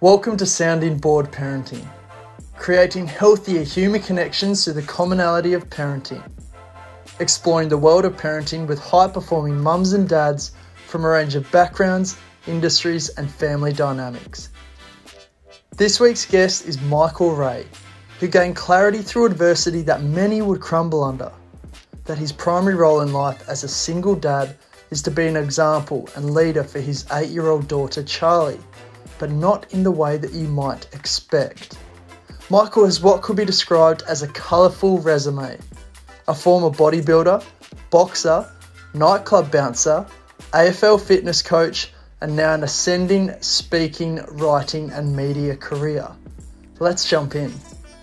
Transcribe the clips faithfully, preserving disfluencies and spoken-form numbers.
Welcome to Sounding Board Parenting, creating healthier human connections through the commonality of parenting, exploring the world of parenting with high-performing mums and dads from a range of backgrounds, industries and family dynamics. This week's guest is Michael Ray, who gained clarity through adversity that many would crumble under, that his primary role in life as a single dad is to be an example and leader for his eight-year-old daughter Charlie, but not in the way that you might expect. Michael has what could be described as a colourful resume. A former bodybuilder, boxer, nightclub bouncer, A F L fitness coach, and now an ascending speaking, writing and media career. Let's jump in.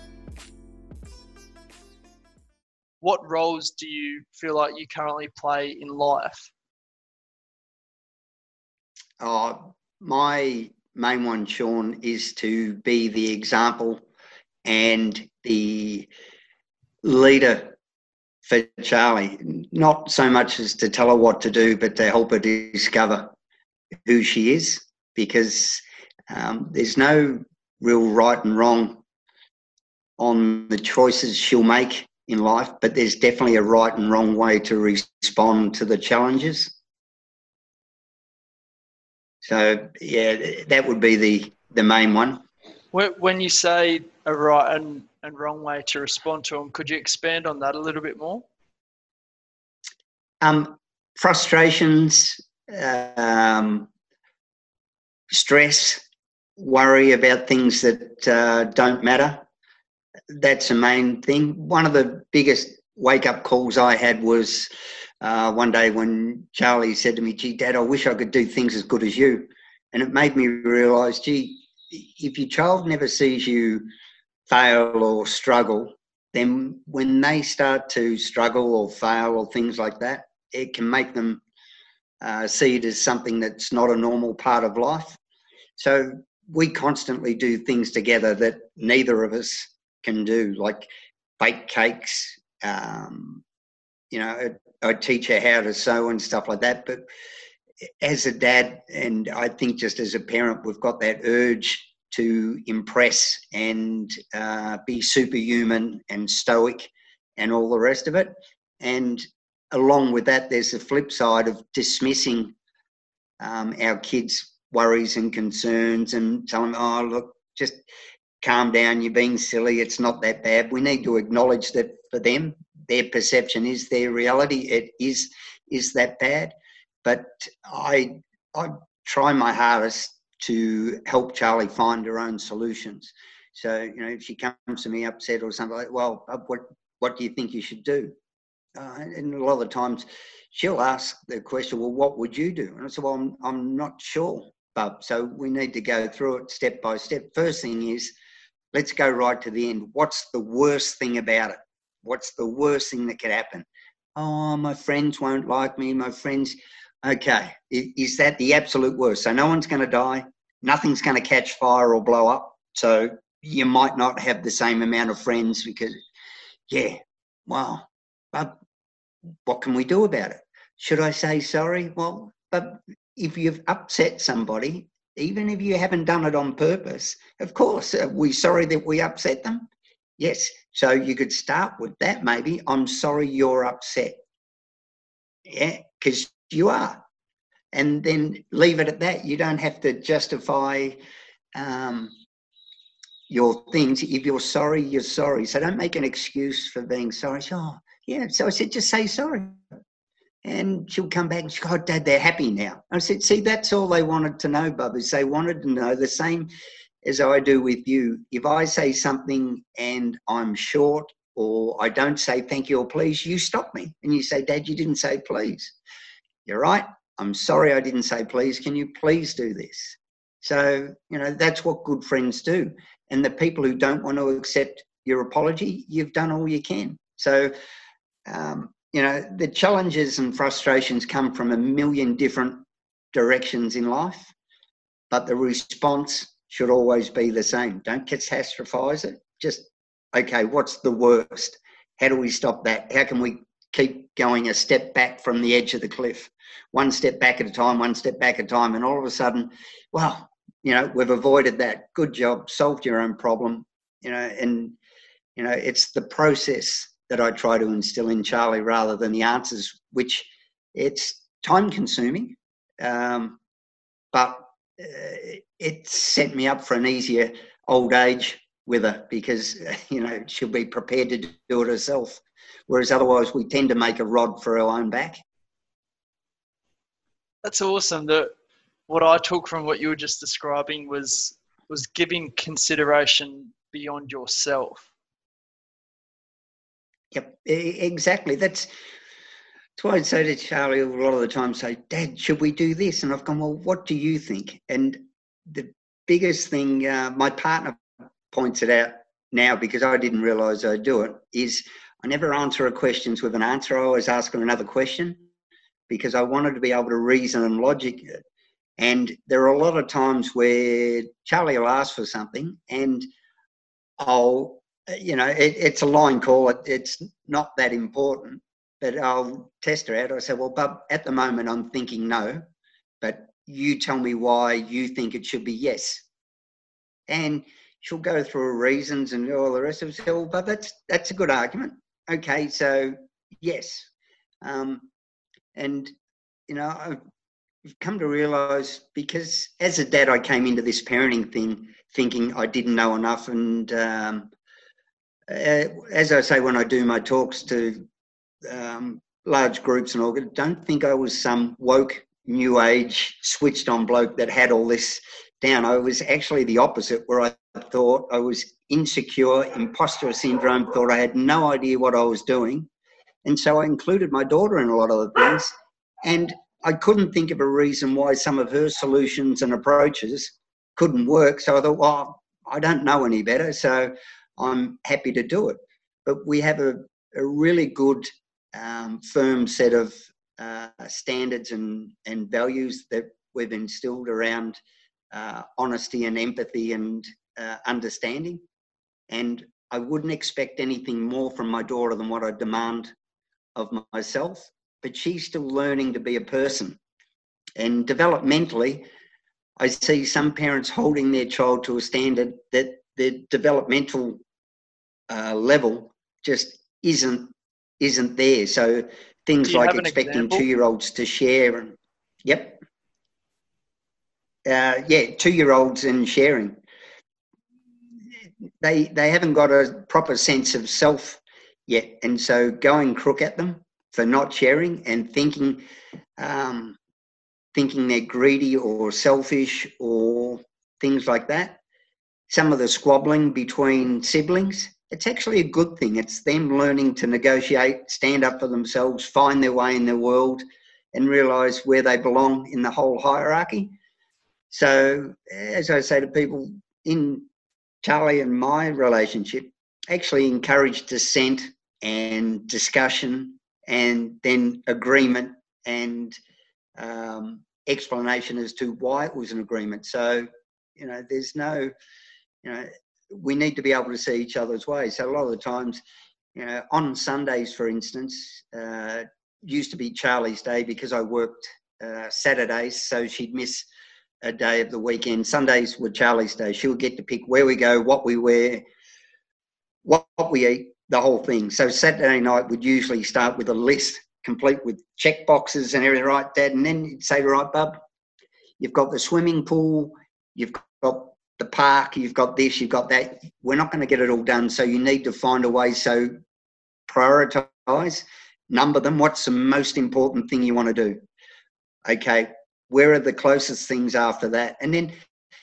What roles do you feel like you currently play in life? Oh, my main one, Sean, is to be the example and the leader for Charlie. Not so much as to tell her what to do, but to help her discover who she is, because um, there's no real right and wrong on the choices she'll make in life, but there's definitely a right and wrong way to respond to the challenges. So, yeah, that would be the, the main one. When you say a right and, and wrong way to respond to them, could you expand on that a little bit more? Um, frustrations, um, stress, worry about things that uh, don't matter. That's the main thing. One of the biggest wake-up calls I had was uh, one day when Charlie said to me, "Gee, Dad, I wish I could do things as good as you." And it made me realise, gee, if your child never sees you fail or struggle, then when they start to struggle or fail or things like that, it can make them uh, see it as something that's not a normal part of life. So we constantly do things together that neither of us can do, like bake cakes. Um, you know, I, I teach her how to sew and stuff like that. But as a dad, and I think just as a parent, we've got that urge to impress and uh, be superhuman and stoic and all the rest of it. And along with that, there's the flip side of dismissing um, our kids' worries and concerns and telling them, "Oh, look, just calm down, you're being silly, it's not that bad." We need to acknowledge that for them, their perception is their reality. It is is that bad. But I I try my hardest to help Charlie find her own solutions. So, you know, if she comes to me upset or something like, "Well, what what do you think you should do?" Uh, and a lot of the times she'll ask the question, "Well, what would you do?" And I said, "Well, I'm, I'm not sure, Bub." So we need to go through it step by step. First thing is, let's go right to the end. What's the worst thing about it? What's the worst thing that could happen? "Oh, my friends won't like me. My friends..." Okay, is that the absolute worst? So no one's going to die. Nothing's going to catch fire or blow up. So you might not have the same amount of friends because, yeah, well, but what can we do about it? Should I say sorry? Well, but if you've upset somebody, even if you haven't done it on purpose, of course, are we sorry that we upset them? Yes. So you could start with that maybe. "I'm sorry you're upset." Yeah, because you are. And then leave it at that. You don't have to justify um, your things. If you're sorry, you're sorry. So don't make an excuse for being sorry. So, "Oh, yeah." So I said, "Just say sorry." And she'll come back and she'll go, "Oh, Dad, they're happy now." I said, "See, that's all they wanted to know, Bub, is they wanted to know the same as I do with you. If I say something and I'm short or I don't say thank you or please, you stop me and you say, 'Dad, you didn't say please.' You're right. I'm sorry I didn't say please. Can you please do this?" So, you know, that's what good friends do. And the people who don't want to accept your apology, you've done all you can. So, um, you know, the challenges and frustrations come from a million different directions in life, but the response should always be the same. Don't catastrophize it. Just, okay, what's the worst? How do we stop that? How can we keep going a step back from the edge of the cliff? One step back at a time, one step back at a time. And all of a sudden, well, you know, we've avoided that. Good job, solved your own problem, you know, and, you know, it's the process that I try to instill in Charlie rather than the answers, which it's time consuming, um, but uh, it set me up for an easier old age with her because, you know, she'll be prepared to do it herself. Whereas otherwise we tend to make a rod for our own back. That's awesome. That what I took from what you were just describing was was giving consideration beyond yourself. Yep, exactly. That's that's why I'd say to Charlie a lot of the time, say, Dad, should we do this? And I've gone, well, what do you think? And the biggest thing, uh, my partner points it out now because I didn't realise I'd do it, is I never answer her questions with an answer. I always ask her another question because I wanted to be able to reason and logic it. And there are a lot of times where Charlie will ask for something and I'll, you know, it, it's a line call. It, it's not that important, but I'll test her out. I say, well, Bub, at the moment I'm thinking no, but you tell me why you think it should be yes. And she'll go through her reasons and all the rest of it. Say, well, Bub, that's, that's a good argument. Okay, so yes. Um, and, you know, I've come to realise, because as a dad, I came into this parenting thing thinking I didn't know enough. And um, uh, as I say, when I do my talks to um, large groups and all, don't think I was some woke, new age, switched on bloke that had all this down. I was actually the opposite, where I thought I was insecure, imposter syndrome, thought I had no idea what I was doing. And so I included my daughter in a lot of the things. And I couldn't think of a reason why some of her solutions and approaches couldn't work. So I thought, well, I don't know any better, so I'm happy to do it. But we have a, a really good, um, firm set of uh, standards and, and values that we've instilled around uh, honesty and empathy and uh, understanding. And I wouldn't expect anything more from my daughter than what I demand of myself. But she's still learning to be a person. And developmentally, I see some parents holding their child to a standard that their developmental uh, level just isn't isn't there. So things like expecting two-year-olds to share. And, yep. Uh, yeah, two-year-olds and sharing. They, they haven't got a proper sense of self yet. And so going crook at them for not sharing and thinking um, thinking they're greedy or selfish or things like that. Some of the squabbling between siblings, it's actually a good thing. It's them learning to negotiate, stand up for themselves, find their way in the world and realise where they belong in the whole hierarchy. So, as I say to people, in Charlie and my relationship, actually encourage dissent and discussion and then agreement and um, explanation as to why it was an agreement. So, you know, there's no, you know, we need to be able to see each other's ways. So a lot of the times, you know, on Sundays, for instance, uh, used to be Charlie's day because I worked uh, Saturdays, so she'd miss a day of the weekend. Sundays were Charlie's day. She'll get to pick where we go, what we wear, what, what we eat, the whole thing. So Saturday night would usually start with a list complete with check boxes and everything, right, Dad? And then you'd say, right, Bub, you've got the swimming pool, you've got the park, you've got this, you've got that. We're not going to get it all done, so you need to find a way. So prioritise, number them. What's the most important thing you want to do? Okay, where are the closest things after that? And then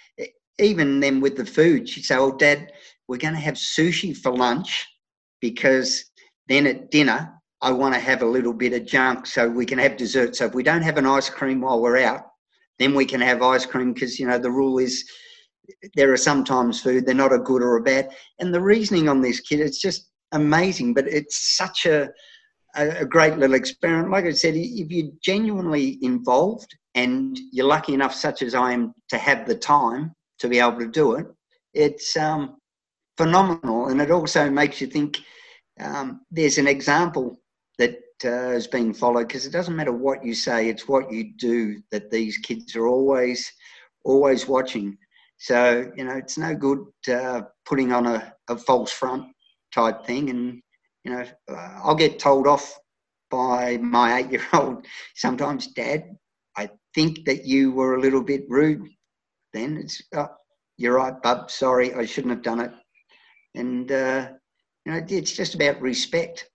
even then with the food, she'd say, oh, Dad, we're going to have sushi for lunch, because then at dinner, I want to have a little bit of junk so we can have dessert. So if we don't have an ice cream while we're out, then we can have ice cream, because, you know, the rule is there are sometimes food, they're not a good or a bad. And the reasoning on this, kid, it's just amazing, but it's such a, a great little experiment. Like I said, if you're genuinely involved and you're lucky enough, such as I am, to have the time to be able to do it, it's um, phenomenal. And it also makes you think, um, there's an example that uh, is being followed, because it doesn't matter what you say, it's what you do that these kids are always, always watching. So, you know, it's no good uh, putting on a, a false front type thing. And, you know, uh, I'll get told off by my eight-year-old sometimes, Dad, I think that you were a little bit rude then. It's, oh, you're right, bub, sorry, I shouldn't have done it. And, uh, you know, it's just about respect.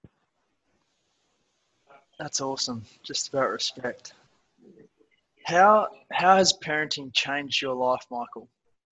That's awesome. Just about respect. How how has parenting changed your life, Michael?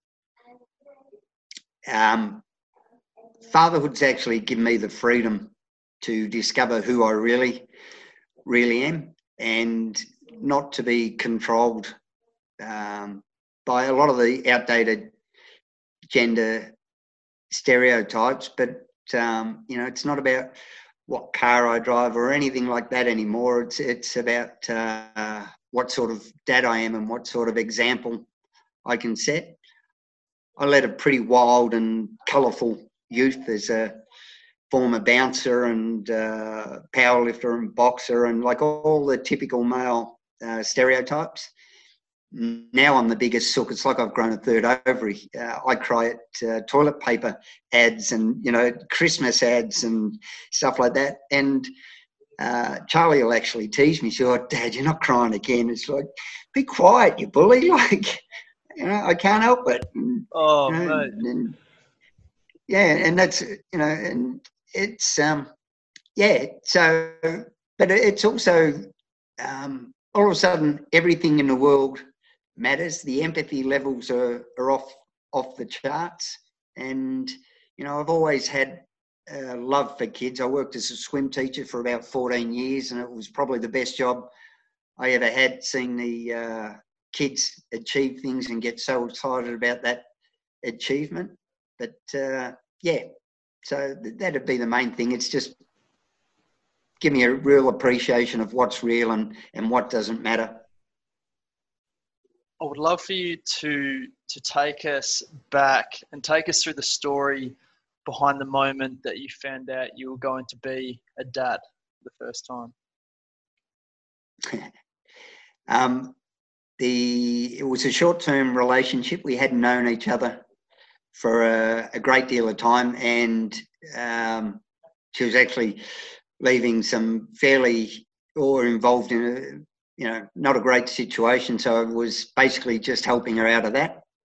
Um, fatherhood's actually given me the freedom to discover who I really, really am, and not to be controlled um, by a lot of the outdated gender stereotypes. But um, you know, it's not about what car I drive or anything like that anymore. It's it's about uh, what sort of dad I am and what sort of example I can set. I led a pretty wild and colourful youth as a former bouncer and uh, powerlifter and boxer, and like all the typical male uh, stereotypes. Now I'm the biggest sook. It's like I've grown a third ovary. Uh, I create uh, toilet paper ads and, you know, Christmas ads and stuff like that. And uh, Charlie will actually tease me. She's like, Dad, you're not crying again. It's like, be quiet, you bully. Like, you know, I can't help it. And, Oh, you know, mate. and, yeah, and that's, you know, and it's, um, yeah, so, but it's also, um, all of a sudden, everything in the world matters. The empathy levels are, are off, off the charts. And, you know, I've always had uh, love for kids. I worked as a swim teacher for about fourteen years, and it was probably the best job I ever had, seeing the uh, kids achieve things and get so excited about that achievement. But uh, yeah, so that'd be the main thing. It's just give me a real appreciation of what's real and, and what doesn't matter. I would love for you to to take us back and take us through the story behind the moment that you found out you were going to be a dad for the first time. um, the it was a short-term relationship. We hadn't known each other for a, a great deal of time, and um, she was actually leaving some fairly or involved in a, you know, not a great situation. So I was basically just helping her out of that.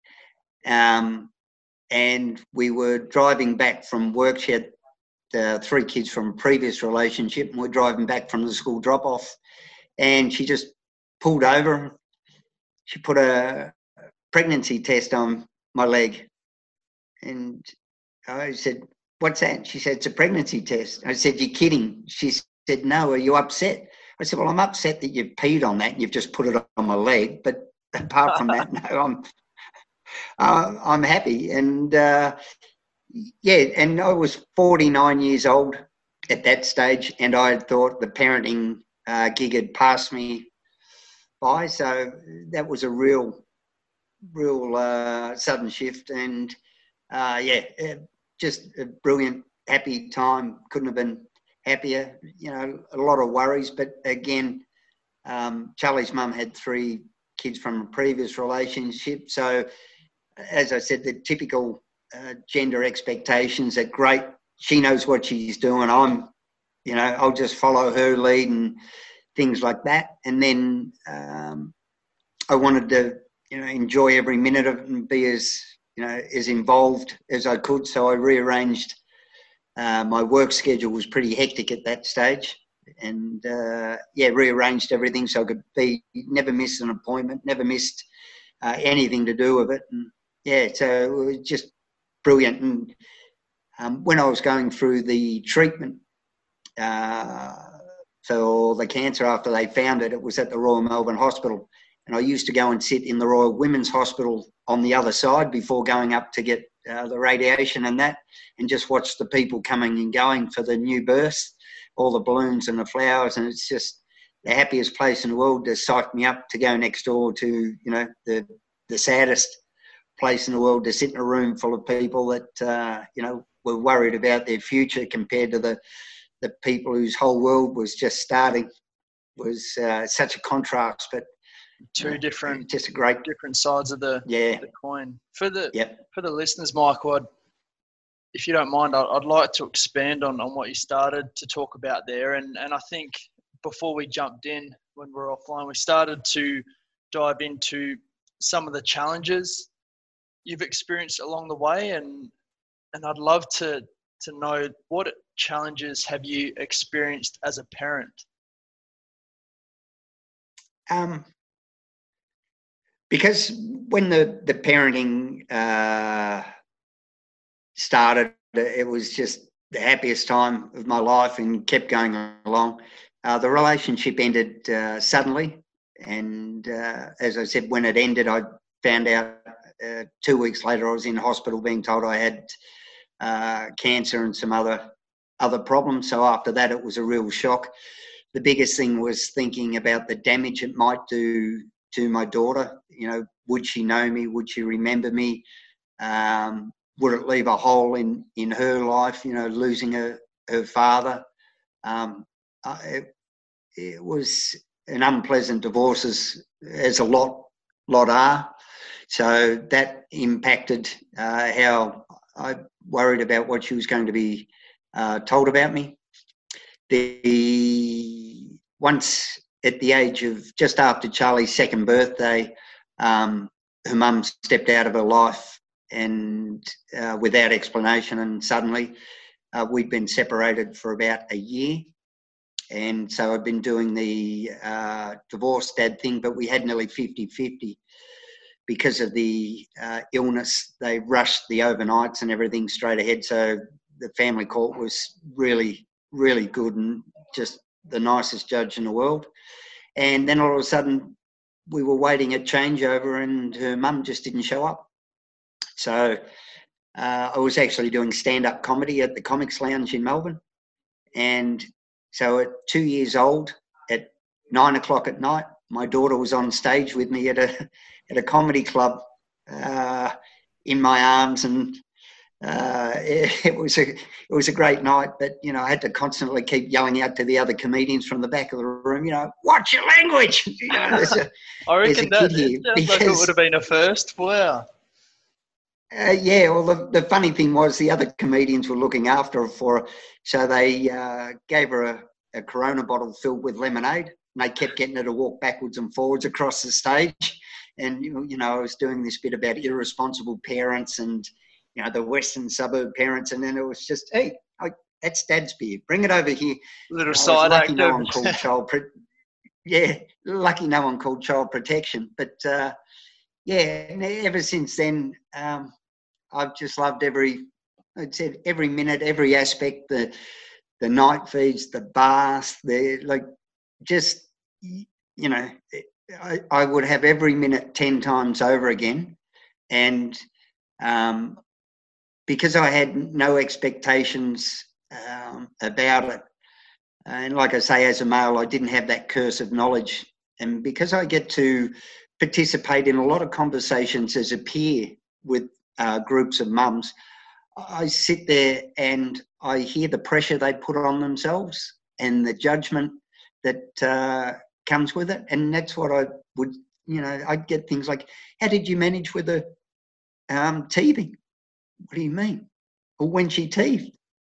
Um, and we were driving back from work. She had uh, three kids from a previous relationship, and we're driving back from the school drop-off. And she just pulled over. She put a pregnancy test on my leg. And I said, what's that? She said, it's a pregnancy test. I said, you're kidding. She said, no, are you upset? I said, well, I'm upset that you've peed on that and you've just put it on my leg. But apart from that, no, I'm uh, I'm happy. And uh, yeah, and I was forty-nine years old at that stage, and I thought the parenting uh, gig had passed me by. So that was a real, real uh, sudden shift. And uh, yeah, just a brilliant, happy time. Couldn't have been happier. You know, a lot of worries, but again, um, Charlie's mum had three kids from a previous relationship. So, as I said, the typical uh, gender expectations are great. She knows what she's doing. I'm, you know, I'll just follow her lead and things like that. And then um, I wanted to, you know, enjoy every minute of it and be as, you know, as involved as I could. So I rearranged. Uh, my work schedule was pretty hectic at that stage, and uh, yeah, rearranged everything so I could be never miss an appointment, never missed uh, anything to do with it. And yeah, so it was just brilliant. And um, when I was going through the treatment uh, for the cancer after they found it, it was at the Royal Melbourne Hospital, and I used to go and sit in the Royal Women's Hospital on the other side before going up to get uh, the radiation and that, and just watch the people coming and going for the new births, all the balloons and the flowers, and it's just the happiest place in the world. To psych me up to go next door to, you know, the the saddest place in the world, to sit in a room full of people that uh, you know, were worried about their future compared to the the people whose whole world was just starting. Was uh, such a contrast. But Two uh, different, just a great, different sides of the, yeah, the coin. For the yep. for the listeners, Michael, I'd, if you don't mind, I'd, I'd like to expand on, on what you started to talk about there. And, and I think before we jumped in, when we were offline, we started to dive into some of the challenges you've experienced along the way. And and I'd love to to know, what challenges have you experienced as a parent? Um, because when the, the parenting uh, started, it was just the happiest time of my life and kept going along. Uh, the relationship ended uh, suddenly. And uh, as I said, when it ended, I found out uh, two weeks later I was in hospital being told I had uh, cancer and some other other problems. So after that, it was a real shock. The biggest thing was thinking about the damage it might do to my daughter. You know, would she know me? Would she remember me? Um, would it leave a hole in, in her life, you know, losing her, her father? Um, uh, it, it was an unpleasant divorce, as, as a lot, lot are. So that impacted uh, how I worried about what she was going to be uh, told about me. The once at the age of just after Charlie's second birthday, um, her mum stepped out of her life, and uh, without explanation, and suddenly uh, we'd been separated for about a year. And so I've been doing the uh, divorce dad thing, but we had nearly fifty-fifty. Because of the uh, illness, they rushed the overnights and everything straight ahead. So the family court was really, really good, and just the nicest judge in the world. And then all of a sudden, we were waiting a changeover, and her mum just didn't show up. So uh, I was actually doing stand-up comedy at the Comics Lounge in Melbourne. And so at two years old, at nine o'clock at night, my daughter was on stage with me at a at a comedy club uh, in my arms, and uh, it, it was a it was a great night. But you know, I had to constantly keep yelling out to the other comedians from the back of the room, you know, watch your language. You know, there's a, I reckon that here sounds because, like it would have been a first. Wow. Uh, yeah, well, the, the funny thing was the other comedians were looking after her for her, so they uh, gave her a, a Corona bottle filled with lemonade, and they kept getting her to walk backwards and forwards across the stage. And, you know, I was doing this bit about irresponsible parents and, you know, the Western suburb parents, and then it was just, hey, I, that's Dad's beer, bring it over here. Little you know, side lucky act. No one called child pro- yeah, lucky no one called child protection. But, uh, yeah, ever since then, um, I've just loved every, I said every minute, every aspect, the the night feeds, the bath, the like, just, you know, I, I would have every minute ten times over again. And um, because I had no expectations um, about it, and like I say, as a male, I didn't have that curse of knowledge. And because I get to participate in a lot of conversations as a peer with uh, groups of mums, I sit there and I hear the pressure they put on themselves and the judgment that uh, comes with it. And that's what I would, you know, I'd get things like, how did you manage with the um, teething? What do you mean? Or when she teethed?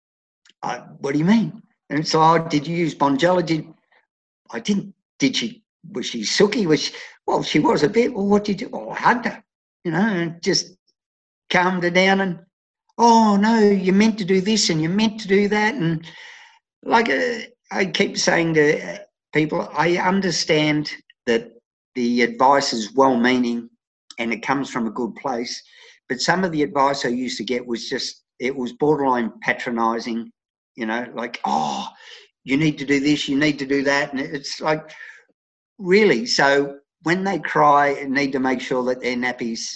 I, what do you mean? And it's like, oh, did you use Bonjela? Did I didn't? Did she? Was she sooky? Was she, well, she was a bit. Well, what did you do? Well, I hugged her, you know, and just calmed her down. And oh no, you meant to do this and you meant to do that. And like uh, I keep saying to people, I understand that the advice is well-meaning and it comes from a good place, but some of the advice I used to get was just, it was borderline patronising, you know, like, oh, you need to do this, you need to do that. And it's like, really? So when they cry and need to make sure that their nappies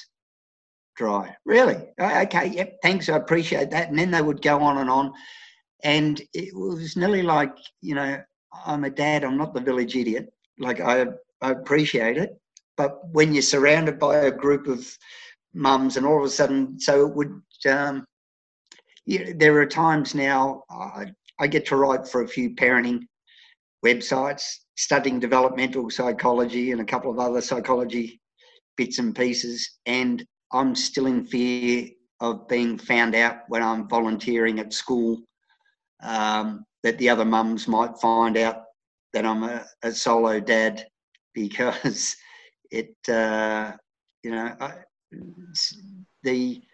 dry, really? Okay, yep, thanks, I appreciate that. And then they would go on and on. And it was nearly like, you know, I'm a dad, I'm not the village idiot. Like, I, I appreciate it. But when you're surrounded by a group of mums and all of a sudden, so it would, um, yeah, there are times now I, I get to write for a few parenting websites, studying developmental psychology and a couple of other psychology bits and pieces, and I'm still in fear of being found out when I'm volunteering at school, um, that the other mums might find out that I'm a, a solo dad, because it, uh, you know, I, the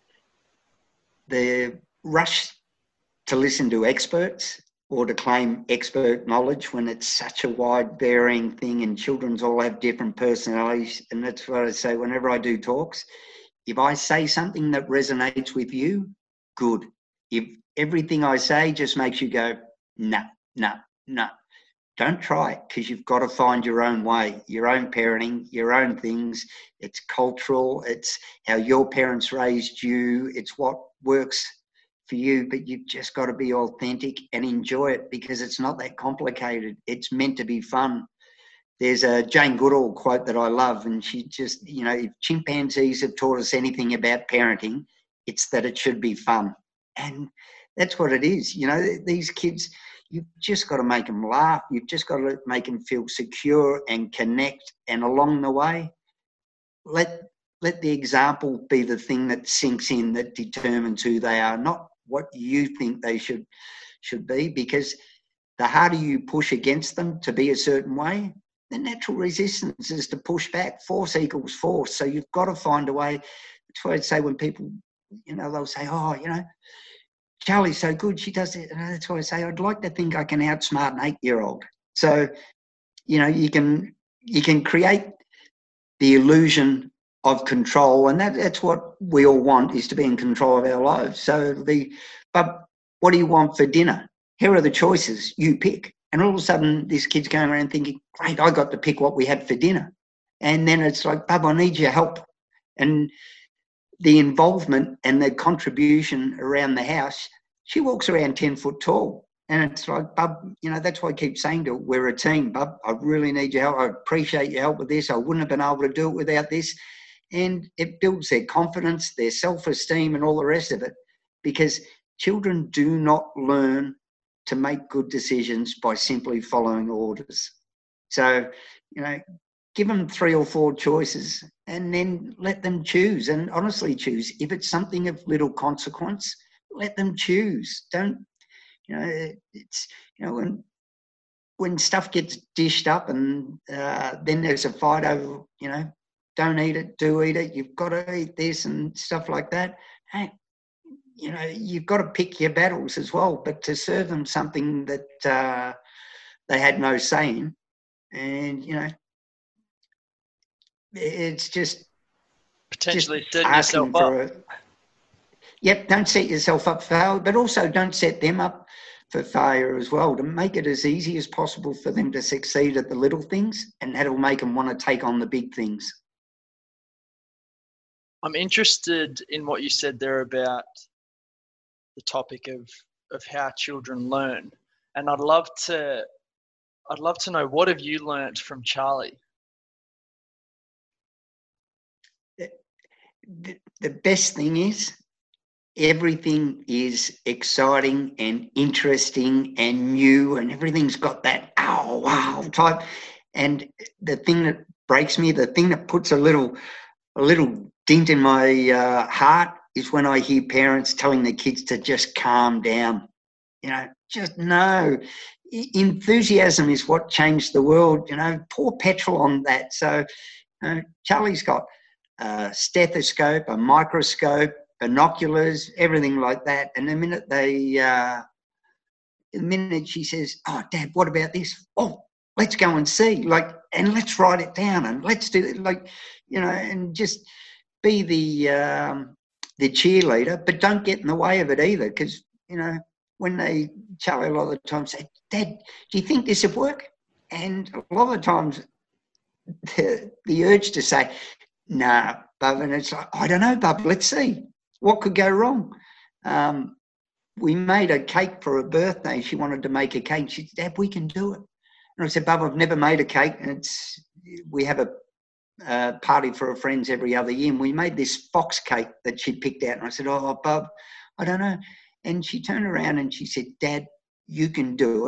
the rush to listen to experts or to claim expert knowledge when it's such a wide varying thing, and children's all have different personalities. And that's what I say whenever I do talks. If I say something that resonates with you, good. If everything I say just makes you go, no, no, no, don't try it, because you've got to find your own way, your own parenting, your own things. It's cultural. It's how your parents raised you. It's what works for you, but you've just got to be authentic and enjoy it, because it's not that complicated. It's meant to be fun. There's a Jane Goodall quote that I love, and she just, you know, if chimpanzees have taught us anything about parenting, it's that it should be fun. And that's what it is. You know, these kids, you've just got to make them laugh. You've just got to make them feel secure and connect. And along the way, let let the example be the thing that sinks in, that determines who they are, not what you think they should should be. Because the harder you push against them to be a certain way, the natural resistance is to push back. Force equals force. So you've got to find a way. That's why I'd say when people, you know, they'll say, oh, you know, Charlie's so good, she does it. And that's why I say I'd like to think I can outsmart an eight-year-old. So, you know, you can you can create the illusion of control, and that, that's what we all want, is to be in control of our lives. So it'll be, but what do you want for dinner? Here are the choices, you pick. And all of a sudden this kid's going around thinking, great, I got to pick what we had for dinner. And then it's like, Bub, I need your help. And the involvement and the contribution around the house, she walks around ten foot tall. And it's like, Bub, you know, that's why I keep saying to her, we're a team, Bub. I really need your help. I appreciate your help with this. I wouldn't have been able to do it without this. And it builds their confidence, their self-esteem, and all the rest of it. Because children do not learn to make good decisions by simply following orders. So, you know, give them three or four choices and then let them choose, and honestly choose. If it's something of little consequence, let them choose. Don't, you know, it's, you know, when when stuff gets dished up and uh, then there's a fight over, you know, don't eat it, do eat it, you've got to eat this and stuff like that. Hey, you know, you've got to pick your battles as well, but to serve them something that uh, they had no say in. And, you know, it's just potentially just setting yourself up. A, yep, don't set yourself up for failure, but also don't set them up for failure as well, to make it as easy as possible for them to succeed at the little things, and that'll make them want to take on the big things. I'm interested in what you said there about the topic of, of how children learn. And I'd love to I'd love to know, what have you learnt from Charlie? The, the best thing is everything is exciting and interesting and new, and everything's got that oh wow type. And the thing that breaks me, the thing that puts a little a little dent in my uh, heart, is when I hear parents telling their kids to just calm down. You know, just no. Enthusiasm is what changed the world. You know, pour petrol on that. So you know, Charlie's got a stethoscope, a microscope, binoculars, everything like that. And the minute they, uh, the minute she says, "Oh, Dad, what about this?" Oh, let's go and see. Like, and let's write it down, and let's do it. Like, you know, and just be the um, the cheerleader, but don't get in the way of it either. Because you know, when they, Charlie a lot of the time say, "Dad, do you think this would work?" And a lot of the times, the the urge to say, "Nah, Bub," and it's like, "I don't know, Bub. Let's see what could go wrong." Um, we made a cake for her birthday. She wanted to make a cake. She said, "Dad, we can do it." And I said, "Bub, I've never made a cake." And it's we have a uh, party for her friends every other year, and we made this fox cake that she picked out. And I said, "Oh, Bub, I don't know." And she turned around and she said, "Dad, you can do it.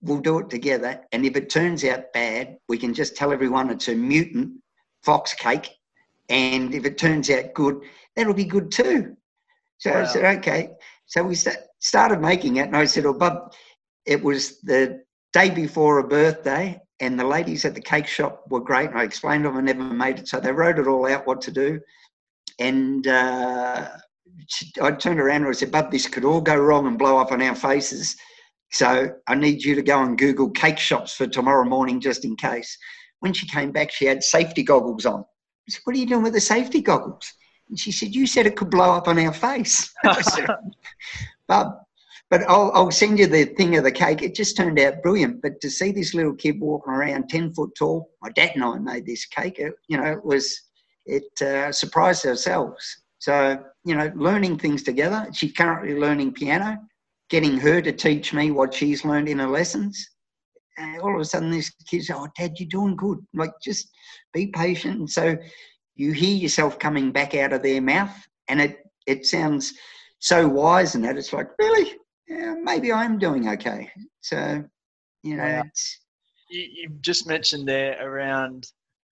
we'll do it together. And if it turns out bad, we can just tell everyone it's a mutant fox cake. And if it turns out good, that'll be good too. So wow. I said, okay. So we st- started making it. And I said, oh, Bub, it was the day before a birthday. And the ladies at the cake shop were great. And I explained to them I never made it. So they wrote it all out, what to do. And uh, I turned around and I said, Bub, this could all go wrong and blow up on our faces. So I need you to go and Google cake shops for tomorrow morning just in case. When she came back, she had safety goggles on. I said, what are you doing with the safety goggles? And she said, you said it could blow up on our face. I said, Bub, but I'll, I'll send you the thing of the cake. It just turned out brilliant. But to see this little kid walking around ten foot tall, my dad and I made this cake. It, you know, it was, it uh, surprised ourselves. So, you know, learning things together. She's currently learning piano, getting her to teach me what she's learned in her lessons. And all of a sudden this kid's, oh, Dad, you're doing good. Like, just be patient. And so you hear yourself coming back out of their mouth, and it, it sounds so wise in that. It's like, really? Yeah, maybe I'm doing okay. So, you know. Wow. It's, you, you just mentioned there around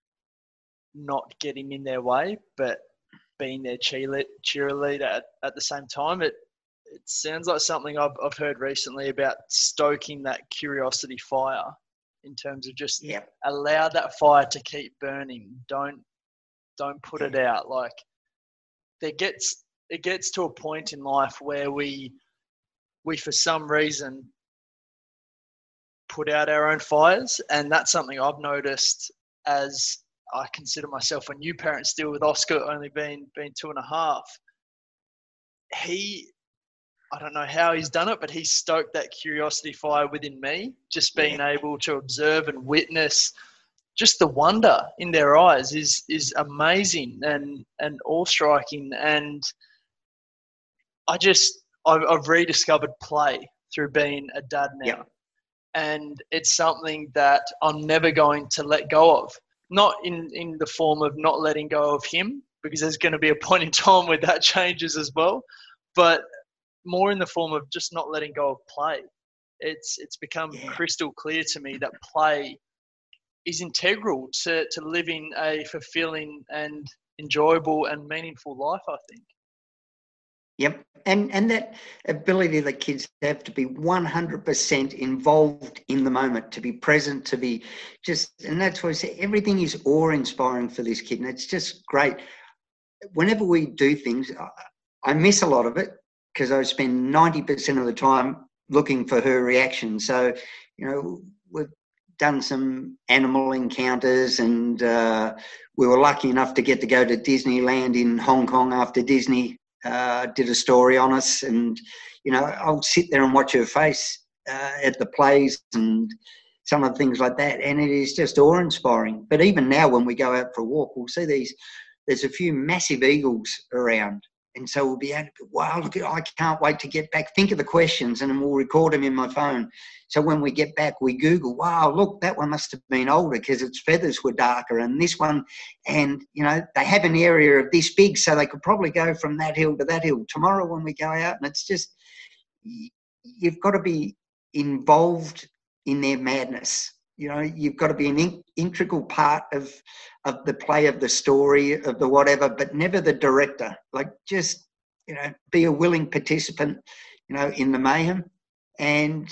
not getting in their way, but being their cheerleader at, at the same time. It it sounds like something I've I've heard recently about stoking that curiosity fire, in terms of just yep. allow that fire to keep burning. Don't don't put it out. Like, there gets it gets to a point in life where we we for some reason put out our own fires, and that's something I've noticed as I consider myself a new parent still, with Oscar only being being two and a half. He, I don't know how he's done it, but he's stoked that curiosity fire within me. Just being yeah. able to observe and witness just the wonder in their eyes is is amazing and and awe-striking. And I just I've, I've rediscovered play through being a dad now, yeah. and it's something that I'm never going to let go of. Not in, in the form of not letting go of him, because there's going to be a point in time where that changes as well, but more in the form of just not letting go of play. It's it's become yeah. crystal clear to me that play is integral to, to living a fulfilling and enjoyable and meaningful life, I think. Yep. And and that ability that kids have to be one hundred percent involved in the moment, to be present, to be just, and that's why I say everything is awe-inspiring for this kid. And it's just great. Whenever we do things, I miss a lot of it because I spend ninety percent of the time looking for her reaction. So, you know, we've done some animal encounters, and uh, we were lucky enough to get to go to Disneyland in Hong Kong after Disney Uh, did a story on us, and you know, I'll sit there and watch her face uh, at the plays and some of the things like that, and it is just awe-inspiring. But even now, when we go out for a walk, we'll see these. There's a few massive eagles around, and so we'll be able to, wow, look, I can't wait to get back. Think of the questions, and then we'll record them in my phone. So when we get back, we Google, wow, look, that one must have been older because its feathers were darker, and this one, and, you know, they have an area of this big, so they could probably go from that hill to that hill. Tomorrow when we go out, and it's just, you've got to be involved in their madness. You know, you've got to be an in- integral part of, of the play of the story, of the whatever, but never the director. Like, just, you know, be a willing participant, you know, in the mayhem. And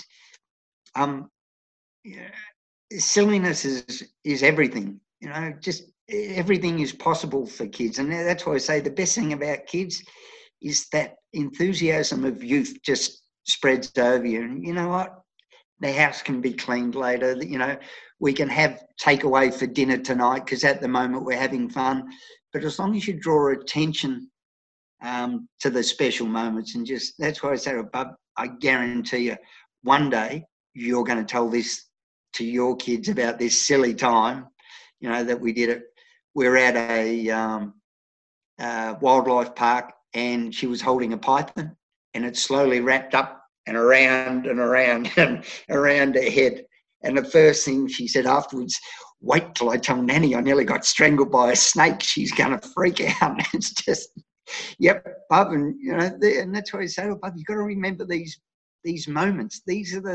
um, yeah, silliness is is everything. You know, just everything is possible for kids. And that's why I say the best thing about kids is that enthusiasm of youth just spreads over you. And you know what? The house can be cleaned later. You know, we can have takeaway for dinner tonight because at the moment we're having fun. But as long as you draw attention um, to the special moments, and just, that's why I say, Bub, I guarantee you, one day you're going to tell this to your kids about this silly time, you know, that we did it. We're at a um, uh, wildlife park, and she was holding a python, and it slowly wrapped up and around and around and around her head. And the first thing she said afterwards, wait till I tell Nanny I nearly got strangled by a snake. She's going to freak out. It's just, yep, Bub. And, you know, and that's why I say, oh, Bub, you've got to remember these these moments. These are the,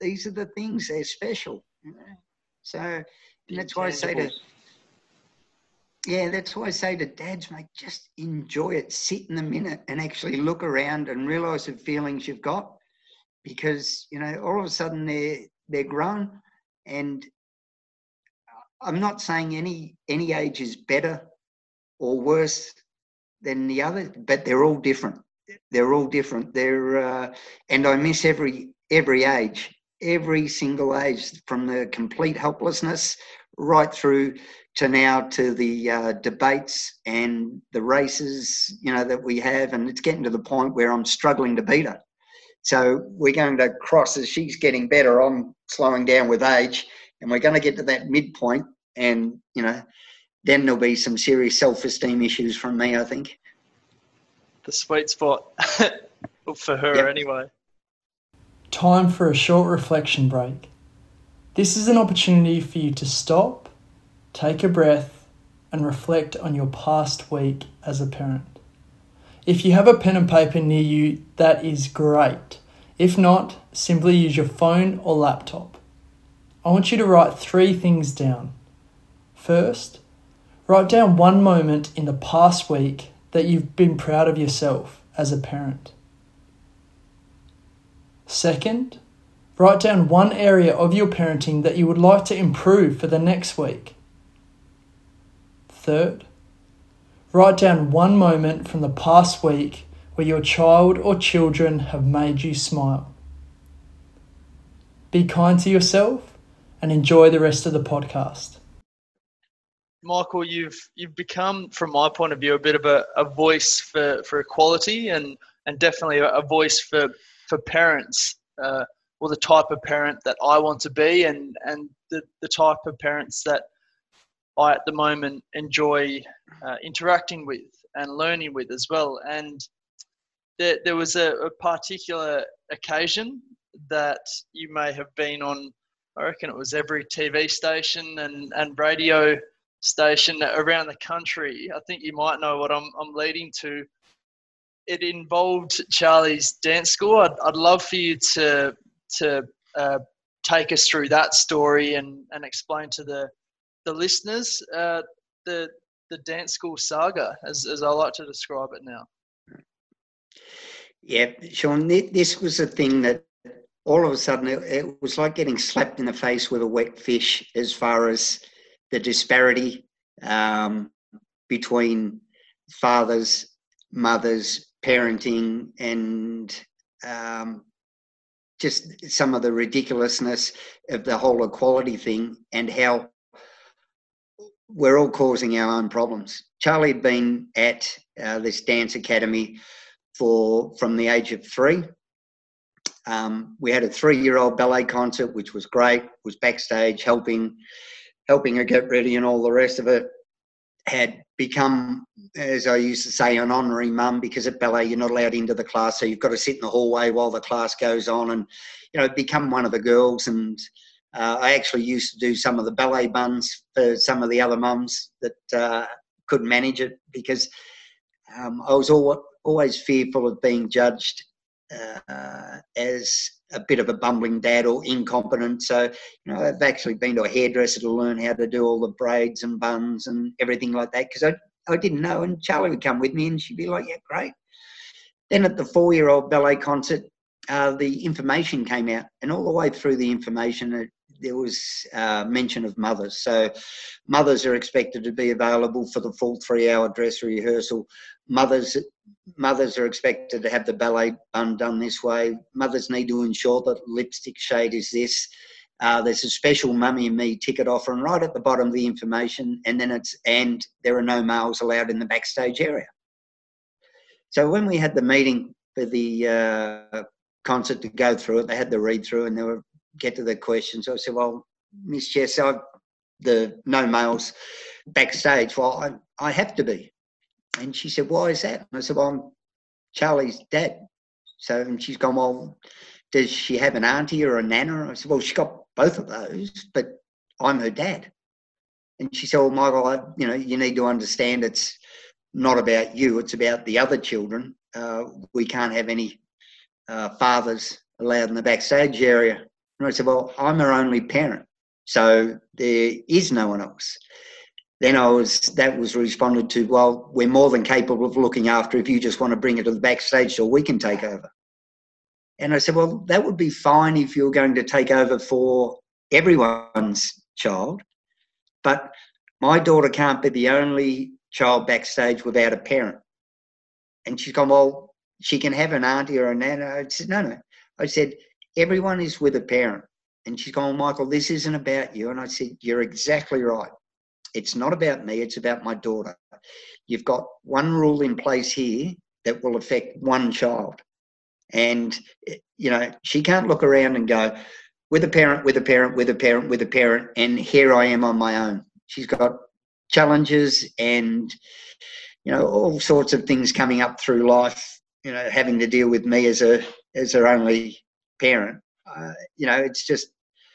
these are the things, they're special. You know? So and that's why I say to, yeah, that's why I say to dads, mate, just enjoy it. Sit in the minute and actually look around and realise the feelings you've got, because, you know, all of a sudden they're, they're grown. And I'm not saying any any age is better or worse than the other, but they're all different. They're all different. They're uh, and I miss every every age, every single age, from the complete helplessness right through to now to the uh, debates and the races, you know, that we have, and it's getting to the point where I'm struggling to beat her. So we're going to cross as she's getting better. I'm slowing down with age, and we're going to get to that midpoint, and, you know, then there'll be some serious self-esteem issues from me, I think. The sweet spot for her, yep. Anyway. Time for a short reflection break. This is an opportunity for you to stop, take a breath, and reflect on your past week as a parent. If you have a pen and paper near you, that is great. If not, simply use your phone or laptop. I want you to write three things down. First, write down one moment in the past week that you've been proud of yourself as a parent. Second, write down one area of your parenting that you would like to improve for the next week. Third, write down one moment from the past week where your child or children have made you smile. Be kind to yourself and enjoy the rest of the podcast. Michael, you've you've become, from my point of view, a bit of a, a voice for, for equality, and, and definitely a, a voice for, for parents, uh, or the type of parent that I want to be, and, and the, the type of parents that I at the moment enjoy uh, interacting with and learning with as well. And there, there was a, a particular occasion that you may have been on, I reckon it was every T V station and, and radio station around the country. I think you might know what I'm, I'm leading to. It involved Charlie's dance school. I'd, I'd love for you to to uh, take us through that story and, and explain to the the listeners uh, the the dance school saga, as as I like to describe it now. Yeah, Sean, this was a thing that all of a sudden it, it was like getting slapped in the face with a wet fish, as far as the disparity um, between fathers, mothers, parenting, and um, just some of the ridiculousness of the whole equality thing, and how we're all causing our own problems. Charlie had been at uh, this dance academy for from the age of three. Um, we had a three-year-old ballet concert, which was great. Was backstage helping helping her get ready and all the rest of it. Had become, as I used to say, an honorary mum, because at ballet you're not allowed into the class, so you've got to sit in the hallway while the class goes on, and, you know, become one of the girls. And uh, I actually used to do some of the ballet buns for some of the other mums that uh, couldn't manage it, because um, I was all, always fearful of being judged uh, as a bit of a bumbling dad or incompetent. So, you know, I've actually been to a hairdresser to learn how to do all the braids and buns and everything like that, because I, I didn't know. And Charlie would come with me and she'd be like, yeah, great. Then at the four-year-old ballet concert, uh, the information came out, and all the way through the information, it, there was uh, mention of mothers. So mothers are expected to be available for the full three-hour dress rehearsal. Mothers mothers are expected to have the ballet bun done this way. Mothers need to ensure that lipstick shade is this. Uh, there's a special mummy and me ticket offer, and right at the bottom of the information, and then it's, and there are no males allowed in the backstage area. So when we had the meeting for the uh, concert to go through it, they had the read through and they were get to the questions. I said, well, Miss Jess, I, the no males backstage, well, I, I have to be. And she said, why is that? And I said, well, I'm Charlie's dad. So, and she's gone, well, does she have an auntie or a nana? And I said, well, she's got both of those, but I'm her dad. And she said, well, Michael, I, you know, you need to understand it's not about you, it's about the other children. Uh, we can't have any uh, fathers allowed in the backstage area. And I said, well, I'm her only parent, so there is no one else. Then I was, that was responded to, well, we're more than capable of looking after. If you just want to bring it to the backstage door, we can take over. And I said, well, that would be fine if you're going to take over for everyone's child, but my daughter can't be the only child backstage without a parent. And she's gone, well, she can have an auntie or a nana. I said, no, no. I said, everyone is with a parent. And she's gone, well, Michael, this isn't about you. And I said, you're exactly right. It's not about me. It's about my daughter. You've got one rule in place here that will affect one child. And, you know, she can't look around and go, with a parent, with a parent, with a parent, with a parent, and here I am on my own. She's got challenges and, you know, all sorts of things coming up through life, you know, having to deal with me as a as her only parent. Uh, you know, it's just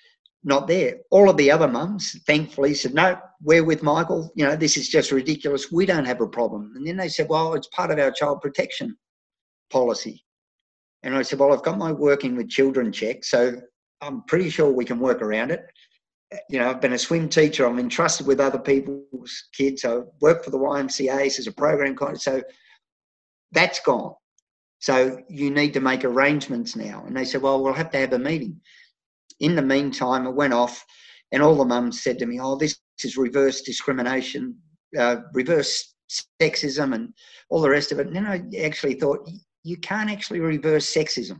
not there. All of the other mums, thankfully, said, no, we're with Michael. You know, this is just ridiculous. We don't have a problem. And then they said, well, it's part of our child protection policy. And I said, well, I've got my working with children check, so I'm pretty sure we can work around it. You know, I've been a swim teacher. I'm entrusted with other people's kids. I work for the Y M C As as a program coach. So that's gone. So you need to make arrangements now. And they said, well, we'll have to have a meeting. In the meantime, I went off and all the mums said to me, oh, this is reverse discrimination, uh, reverse sexism and all the rest of it. And then I actually thought, you can't actually reverse sexism.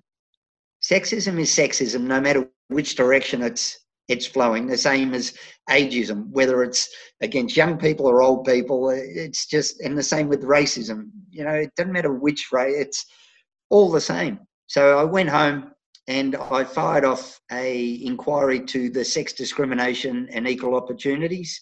Sexism is sexism, no matter which direction it's it's flowing, the same as ageism, whether it's against young people or old people. It's just, and the same with racism. You know, it doesn't matter which race, it's all the same. So I went home and I fired off a inquiry to the Sex Discrimination and Equal Opportunities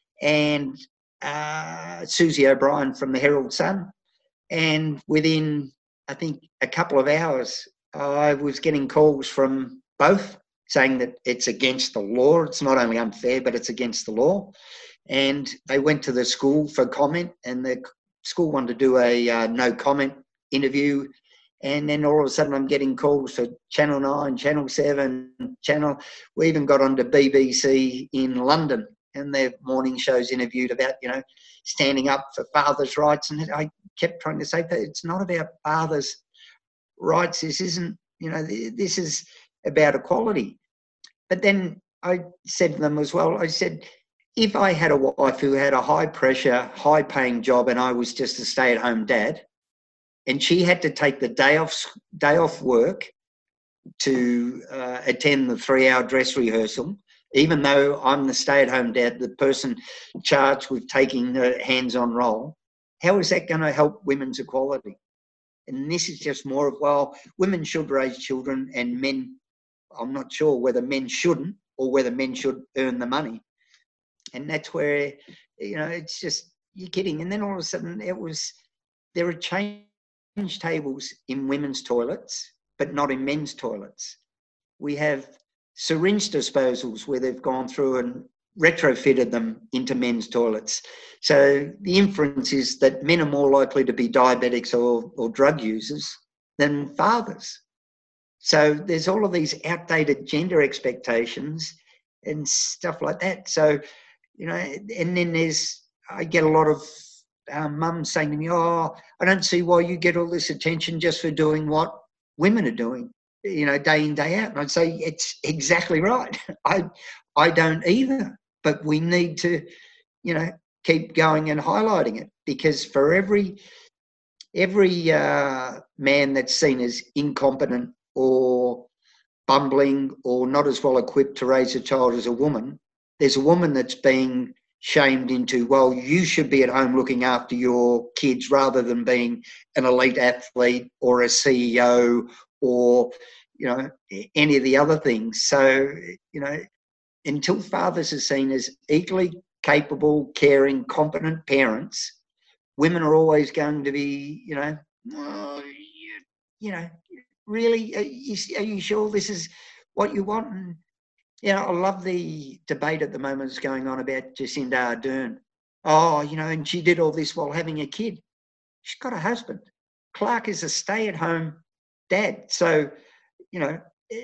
and uh, Susie O'Brien from the Herald Sun. And within, I think, a couple of hours, I was getting calls from both saying that it's against the law. It's not only unfair, but it's against the law. And they went to the school for comment, and the school wanted to do a uh, no comment interview. And then all of a sudden I'm getting calls for Channel nine, Channel seven, Channel. We even got onto B B C in London, and their morning shows interviewed about, you know, standing up for fathers' rights. And I kept trying to say that it's not about fathers' rights. This isn't, you know, this is about equality. But then I said to them as well, I said, if I had a wife who had a high pressure, high paying job and I was just a stay at home dad, and she had to take the day off, day off work to uh, attend the three hour dress rehearsal, even though I'm the stay at home dad, the person charged with taking the hands on role, how is that going to help women's equality? And this is just more of, well, women should raise children and men, I'm not sure whether men shouldn't or whether men should earn the money. And that's where, you know, it's just, you're kidding. And then all of a sudden it was, there are change tables in women's toilets, but not in men's toilets. We have syringe disposals where they've gone through and retrofitted them into men's toilets. So the inference is that men are more likely to be diabetics or, or drug users than fathers. So there's all of these outdated gender expectations and stuff like that. So, you know, and then there's, I get a lot of um, mums saying to me, oh, I don't see why you get all this attention just for doing what women are doing, you know, day in, day out. And I'd say, it's exactly right. I, I don't either, but we need to, you know, keep going and highlighting it, because for every, every uh, man that's seen as incompetent or bumbling or not as well equipped to raise a child as a woman, there's a woman that's being shamed into, well, you should be at home looking after your kids rather than being an elite athlete or a C E O or, you know, any of the other things. So, you know, until fathers are seen as equally capable, caring, competent parents, women are always going to be, you know, oh, you, you know, really, are you, are you sure this is what you want? And, you know, I love the debate at the moment that's going on about Jacinda Ardern. Oh, you know, and she did all this while having a kid. She's got a husband. Clark is a stay-at-home dad. So, you know,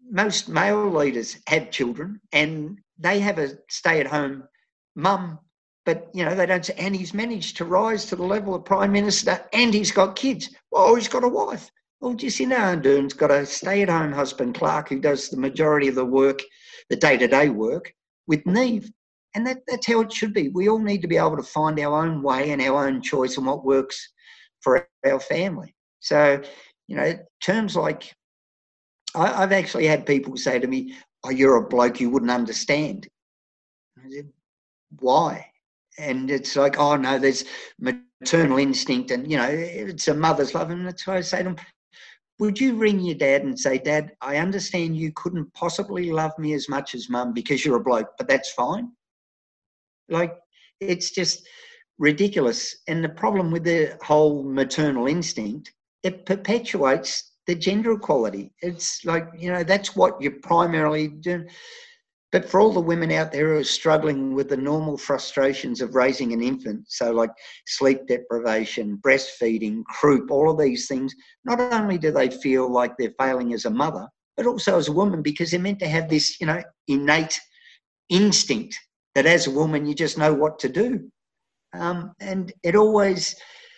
most male leaders have children and they have a stay-at-home mum, but, you know, they don't say, and he's managed to rise to the level of Prime Minister and he's got kids. Well, he's got a wife. Well, Jacinda Ardern's got a stay-at-home husband, Clark, who does the majority of the work, the day-to-day work, with Neve. And that, that's how it should be. We all need to be able to find our own way and our own choice and what works for our family. So, you know, terms like, I, I've actually had people say to me, oh, you're a bloke, you wouldn't understand. I said, why? And it's like, oh, no, there's maternal instinct and, you know, it's a mother's love. And that's why I say to them, would you ring your dad and say, Dad, I understand you couldn't possibly love me as much as Mum because you're a bloke, but that's fine. Like, it's just ridiculous. And the problem with the whole maternal instinct, it perpetuates the gender equality. It's like, you know, that's what you're primarily doing. But for all the women out there who are struggling with the normal frustrations of raising an infant, so like sleep deprivation, breastfeeding, croup, all of these things, not only do they feel like they're failing as a mother, but also as a woman, because they're meant to have this, you know, innate instinct that as a woman, you just know what to do. Um, and it always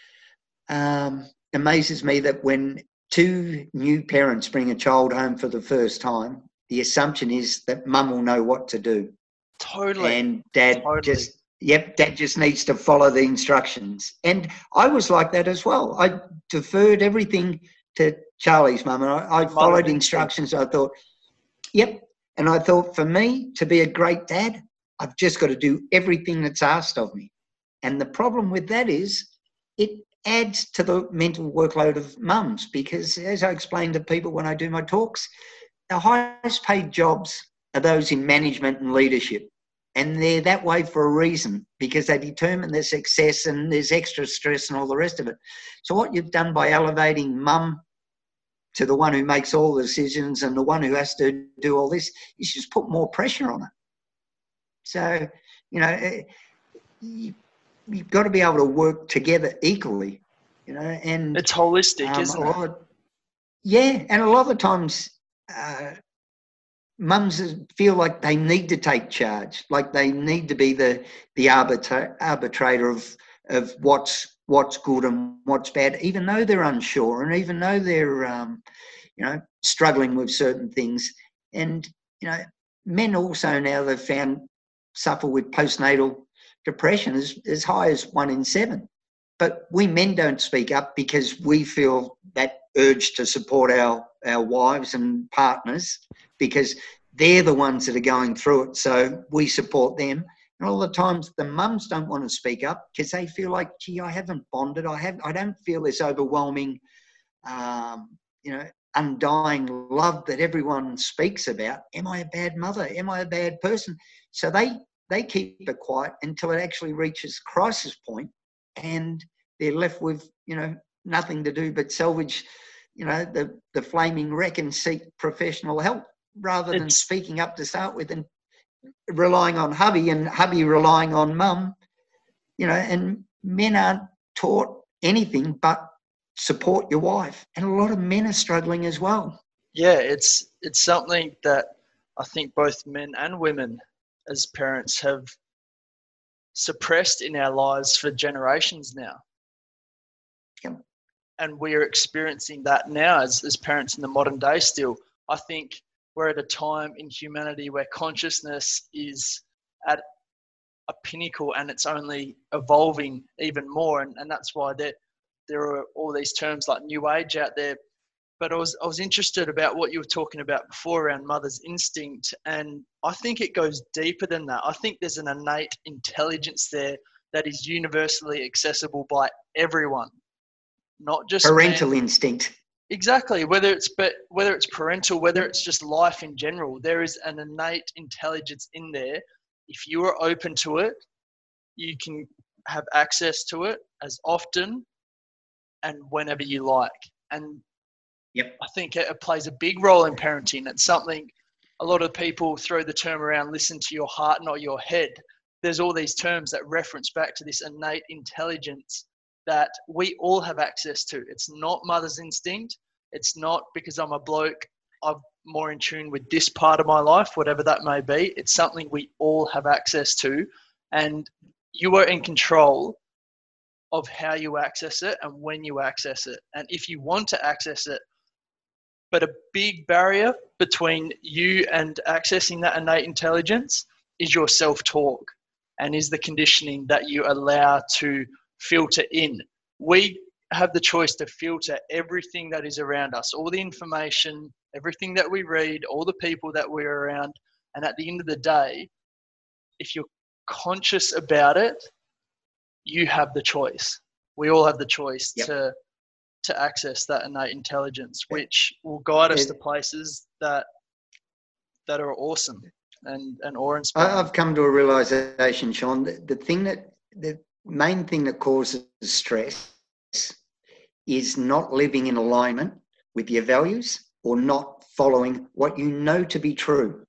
um, amazes me that when two new parents bring a child home for the first time, the assumption is that mum will know what to do. Totally. And dad totally. just, yep, dad just needs to follow the instructions. And I was like that as well. I deferred everything to Charlie's mum, and I, I followed instructions. I thought, yep. And I thought, for me to be a great dad, I've just got to do everything that's asked of me. And the problem with that is it adds to the mental workload of mums, because as I explain to people when I do my talks, the highest paid jobs are those in management and leadership. And they're that way for a reason, because they determine their success and there's extra stress and all the rest of it. So what you've done by elevating mum to the one who makes all the decisions and the one who has to do all this, is just put more pressure on her. So, you know, you, you've got to be able to work together equally, you know, and it's holistic, um, isn't a lot it? of, yeah, and a lot of the times uh, mums feel like they need to take charge, like they need to be the the arbitra- arbitrator of of what's what's good and what's bad, even though they're unsure and even though they're um, you know, struggling with certain things. And you know, men also now they've found suffer with postnatal depression as, as high as one in seven. But we men don't speak up because we feel that urge to support our, our wives and partners, because they're the ones that are going through it. So we support them. And all the times the mums don't want to speak up because they feel like, gee, I haven't bonded. I have, I don't feel this overwhelming, um, you know, undying love that everyone speaks about. Am I a bad mother? Am I a bad person? So they, they keep it quiet until it actually reaches crisis point, and they're left with, you know, nothing to do but salvage, you know, the, the flaming wreck and seek professional help rather than It's, speaking up to start with and relying on hubby and hubby relying on mum, you know, and men aren't taught anything but support your wife. And a lot of men are struggling as well. yeah, it's it's something that I think both men and women as parents have suppressed in our lives for generations now. Yep. And we're experiencing that now as, as parents in the modern day still. I think we're at a time in humanity where consciousness is at a pinnacle and it's only evolving even more. And, and that's why there, there are all these terms like New Age out there. But I was I was interested about what you were talking about before around mother's instinct, and I think it goes deeper than that. I think there's an innate intelligence there that is universally accessible by everyone, not just Parental men. instinct. Exactly. Whether it's but whether it's parental, whether it's just life in general, there is an innate intelligence in there. If you are open to it, you can have access to it as often and whenever you like. And Yep. I think it plays a big role in parenting. It's something a lot of people throw the term around, listen to your heart, not your head. There's all these terms that reference back to this innate intelligence that we all have access to. It's not mother's instinct. It's not because I'm a bloke, I've more in tune with this part of my life, whatever that may be. It's something we all have access to, and you are in control of how you access it and when you access it, and if you want to access it. But a big barrier between you and accessing that innate intelligence is your self-talk, and is the conditioning that you allow to filter in. We have the choice to filter everything that is around us, all the information, everything that we read, all the people that we're around. And at the end of the day, if you're conscious about it, you have the choice. We all have the choice yep. to to access that innate intelligence, which will guide us it, to places that that are awesome and, and awe-inspiring. I've come to a realisation, Sean, that the thing that, the main thing that causes stress is not living in alignment with your values or not following what you know to be true.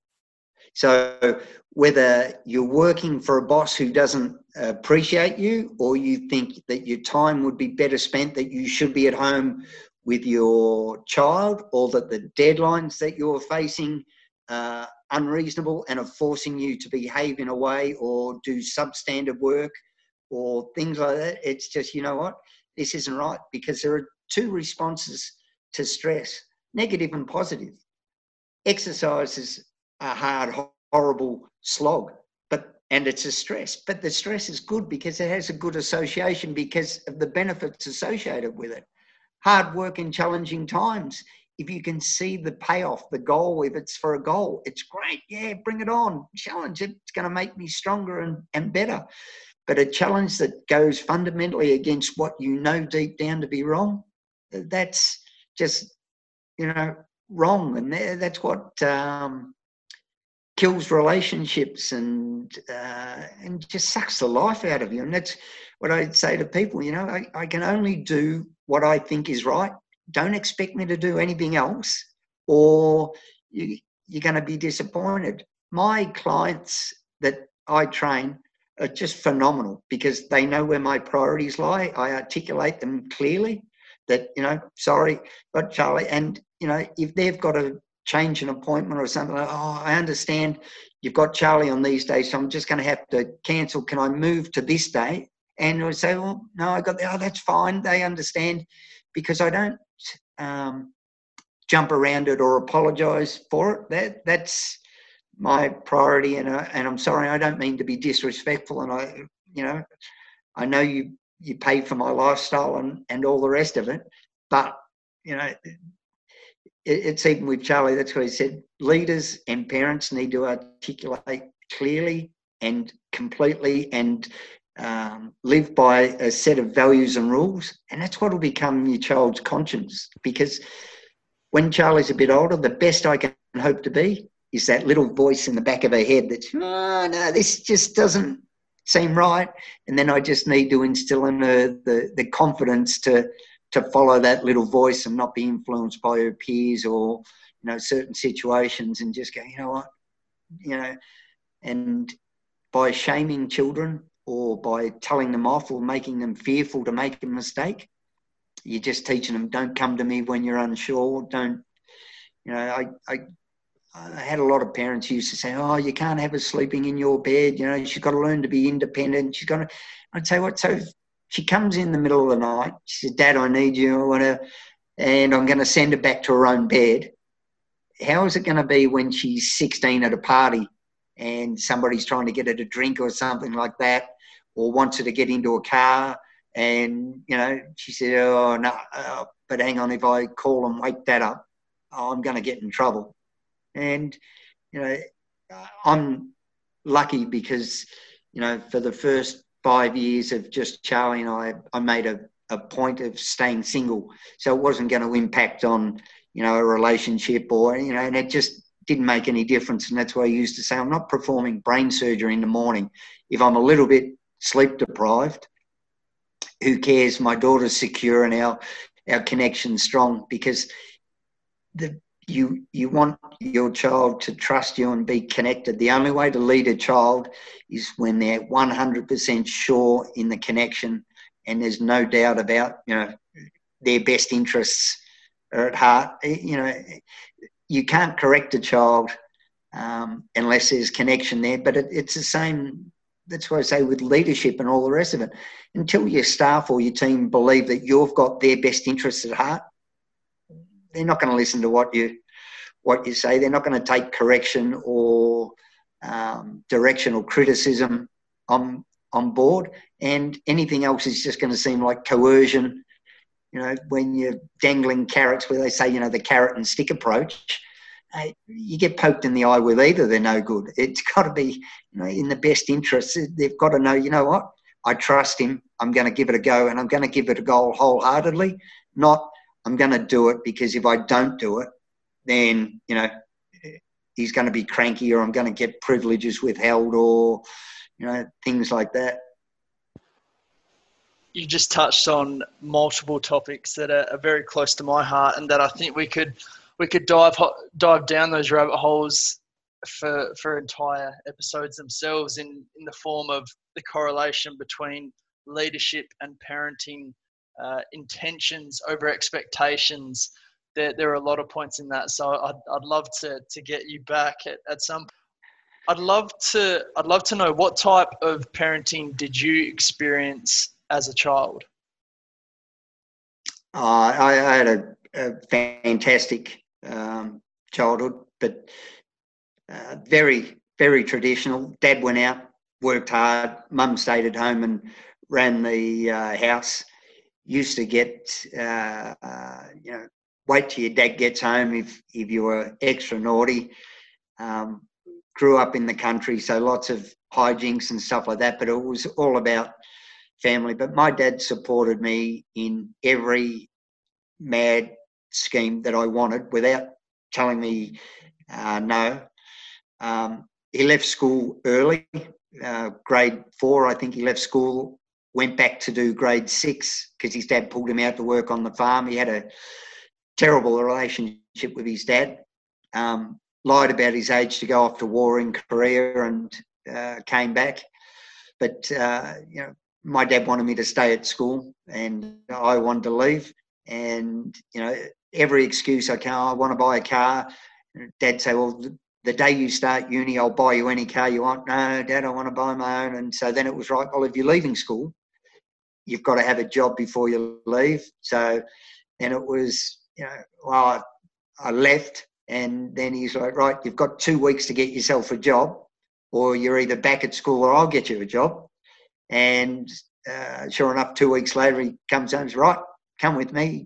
So whether you're working for a boss who doesn't appreciate you, or you think that your time would be better spent, that you should be at home with your child, or that the deadlines that you're facing are unreasonable and are forcing you to behave in a way or do substandard work or things like that, it's just, you know what, this isn't right, because there are two responses to stress, negative and positive. Exercise is a hard, horrible slog, but and it's a stress. But the stress is good because it has a good association because of the benefits associated with it. Hard work in challenging times, if you can see the payoff, the goal, if it's for a goal, it's great. Yeah, bring it on. Challenge it. It's going to make me stronger and, and better. But a challenge that goes fundamentally against what you know deep down to be wrong, that's just, you know, wrong. And that's what um, kills relationships and uh, and just sucks the life out of you. And that's what I'd say to people, you know, I, I can only do what I think is right. Don't expect me to do anything else, or you, you're going to be disappointed. My clients that I train are just phenomenal because they know where my priorities lie. I articulate them clearly that, you know, sorry, but Charlie, and, you know, if they've got to change an appointment or something, like, oh, I understand you've got Charlie on these days, so I'm just going to have to cancel. Can I move to this day? And I say, well, no, I got that. Oh, that's fine. They understand, because I don't um, jump around it or apologise for it. That that's my priority, and I, and I'm sorry, I don't mean to be disrespectful. And I, you know, I know you you pay for my lifestyle and and all the rest of it, but you know, it, it's even with Charlie. That's what he said. Leaders and parents need to articulate clearly and completely and um, live by a set of values and rules, and that's what will become your child's conscience. Because when Charlie's a bit older, the best I can hope to be is that little voice in the back of her head that's, oh, no, this just doesn't seem right. And then I just need to instill in her the, the confidence to to follow that little voice and not be influenced by her peers or, you know, certain situations, and just go, you know what, you know, and by shaming children or by telling them off or making them fearful to make a mistake, you're just teaching them, don't come to me when you're unsure. Don't, you know, I, I, I had a lot of parents who used to say, oh, you can't have her sleeping in your bed. You know, she's got to learn to be independent. She's got to, I'd say, what? So she comes in the middle of the night. She said, Dad, I need you. I want to, and I'm going to send her back to her own bed. How is it going to be when she's sixteen at a party and somebody's trying to get her to drink or something like that, or wants her to get into a car? And, you know, she said, oh, no, uh, but hang on, if I call and wake that up, oh, I'm going to get in trouble. And, you know, I'm lucky because, you know, for the first five years of just Charlie and I, I made a, a point of staying single. So it wasn't going to impact on, you know, a relationship or, you know, and it just didn't make any difference. And that's why I used to say, I'm not performing brain surgery in the morning. If I'm a little bit sleep deprived, who cares? My daughter's secure and our, our connection's strong, because the You you want your child to trust you and be connected. The only way to lead a child is when they're one hundred percent sure in the connection and there's no doubt about, you know, their best interests are at heart. You know, you can't correct a child um, unless there's connection there. But it, it's the same. That's why I say with leadership and all the rest of it. Until your staff or your team believe that you've got their best interests at heart, they're not going to listen to what you what you say. They're not going to take correction or um, direction or criticism on on board. And anything else is just going to seem like coercion. You know, when you're dangling carrots, where they say, you know, the carrot and stick approach, uh, you get poked in the eye with either. They're no good. It's got to be, you know, in the best interests. They've got to know, you know what, I trust him. I'm going to give it a go, and I'm going to give it a go wholeheartedly. Not, I'm going to do it because if I don't do it, then, you know, he's going to be cranky, or I'm going to get privileges withheld, or, you know, things like that. You just touched on multiple topics that are, are very close to my heart, and that I think we could we could dive dive down those rabbit holes for for entire episodes themselves, in in the form of the correlation between leadership and parenting, uh, intentions over expectations. There there are a lot of points in that, so I'd I'd love to to get you back at, at some. I'd love to I'd love to know, what type of parenting did you experience as a child? Uh, I, I had a, a fantastic um, childhood, but uh, very, very traditional. Dad went out, worked hard. Mum stayed at home and ran the uh, house. Used to get, uh, uh, you know, wait till your dad gets home if, if you were extra naughty. Um, grew up in the country, so lots of hijinks and stuff like that, but it was all about family. But my dad supported me in every mad scheme that I wanted without telling me uh, no. Um, he left school early, uh, grade four, I think he left school, went back to do grade six because his dad pulled him out to work on the farm. He had a terrible relationship with his dad, um, lied about his age to go off to war in Korea, and uh, came back. But, uh, you know, my dad wanted me to stay at school, and I wanted to leave. And, you know, every excuse I can, I want to buy a car. Dad say, well, the day you start uni, I'll buy you any car you want. No, Dad, I want to buy my own. And so then it was right, well, if you're leaving school, you've got to have a job before you leave. So then it was, you know, well, I, I left, and then he's like, right, you've got two weeks to get yourself a job, or you're either back at school or I'll get you a job. And uh, sure enough, two weeks later, he comes home and says, right, come with me.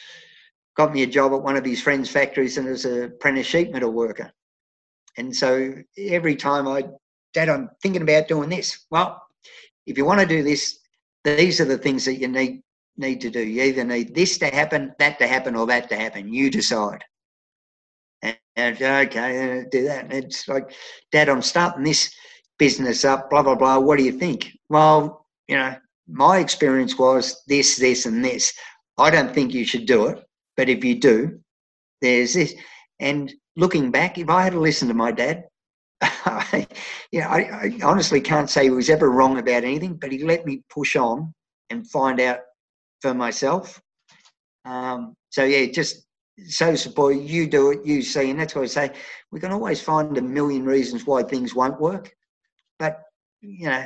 Got me a job at one of his friend's factories, and as an apprentice sheet metal worker. And so every time I, Dad, I'm thinking about doing this. Well, if you want to do this, these are the things that you need need to do. You either need this to happen, that to happen, or that to happen. You decide. And, and okay, do that. And it's like, Dad, I'm starting this business up, blah, blah, blah. What do you think? Well, you know, my experience was this, this, and this. I don't think you should do it. But if you do, there's this. And looking back, if I had listened to my dad, I, you know, I, I honestly can't say he was ever wrong about anything, but he let me push on and find out for myself. Um, so, yeah, just so support. You do it, you see. And that's why I say we can always find a million reasons why things won't work. But, you know,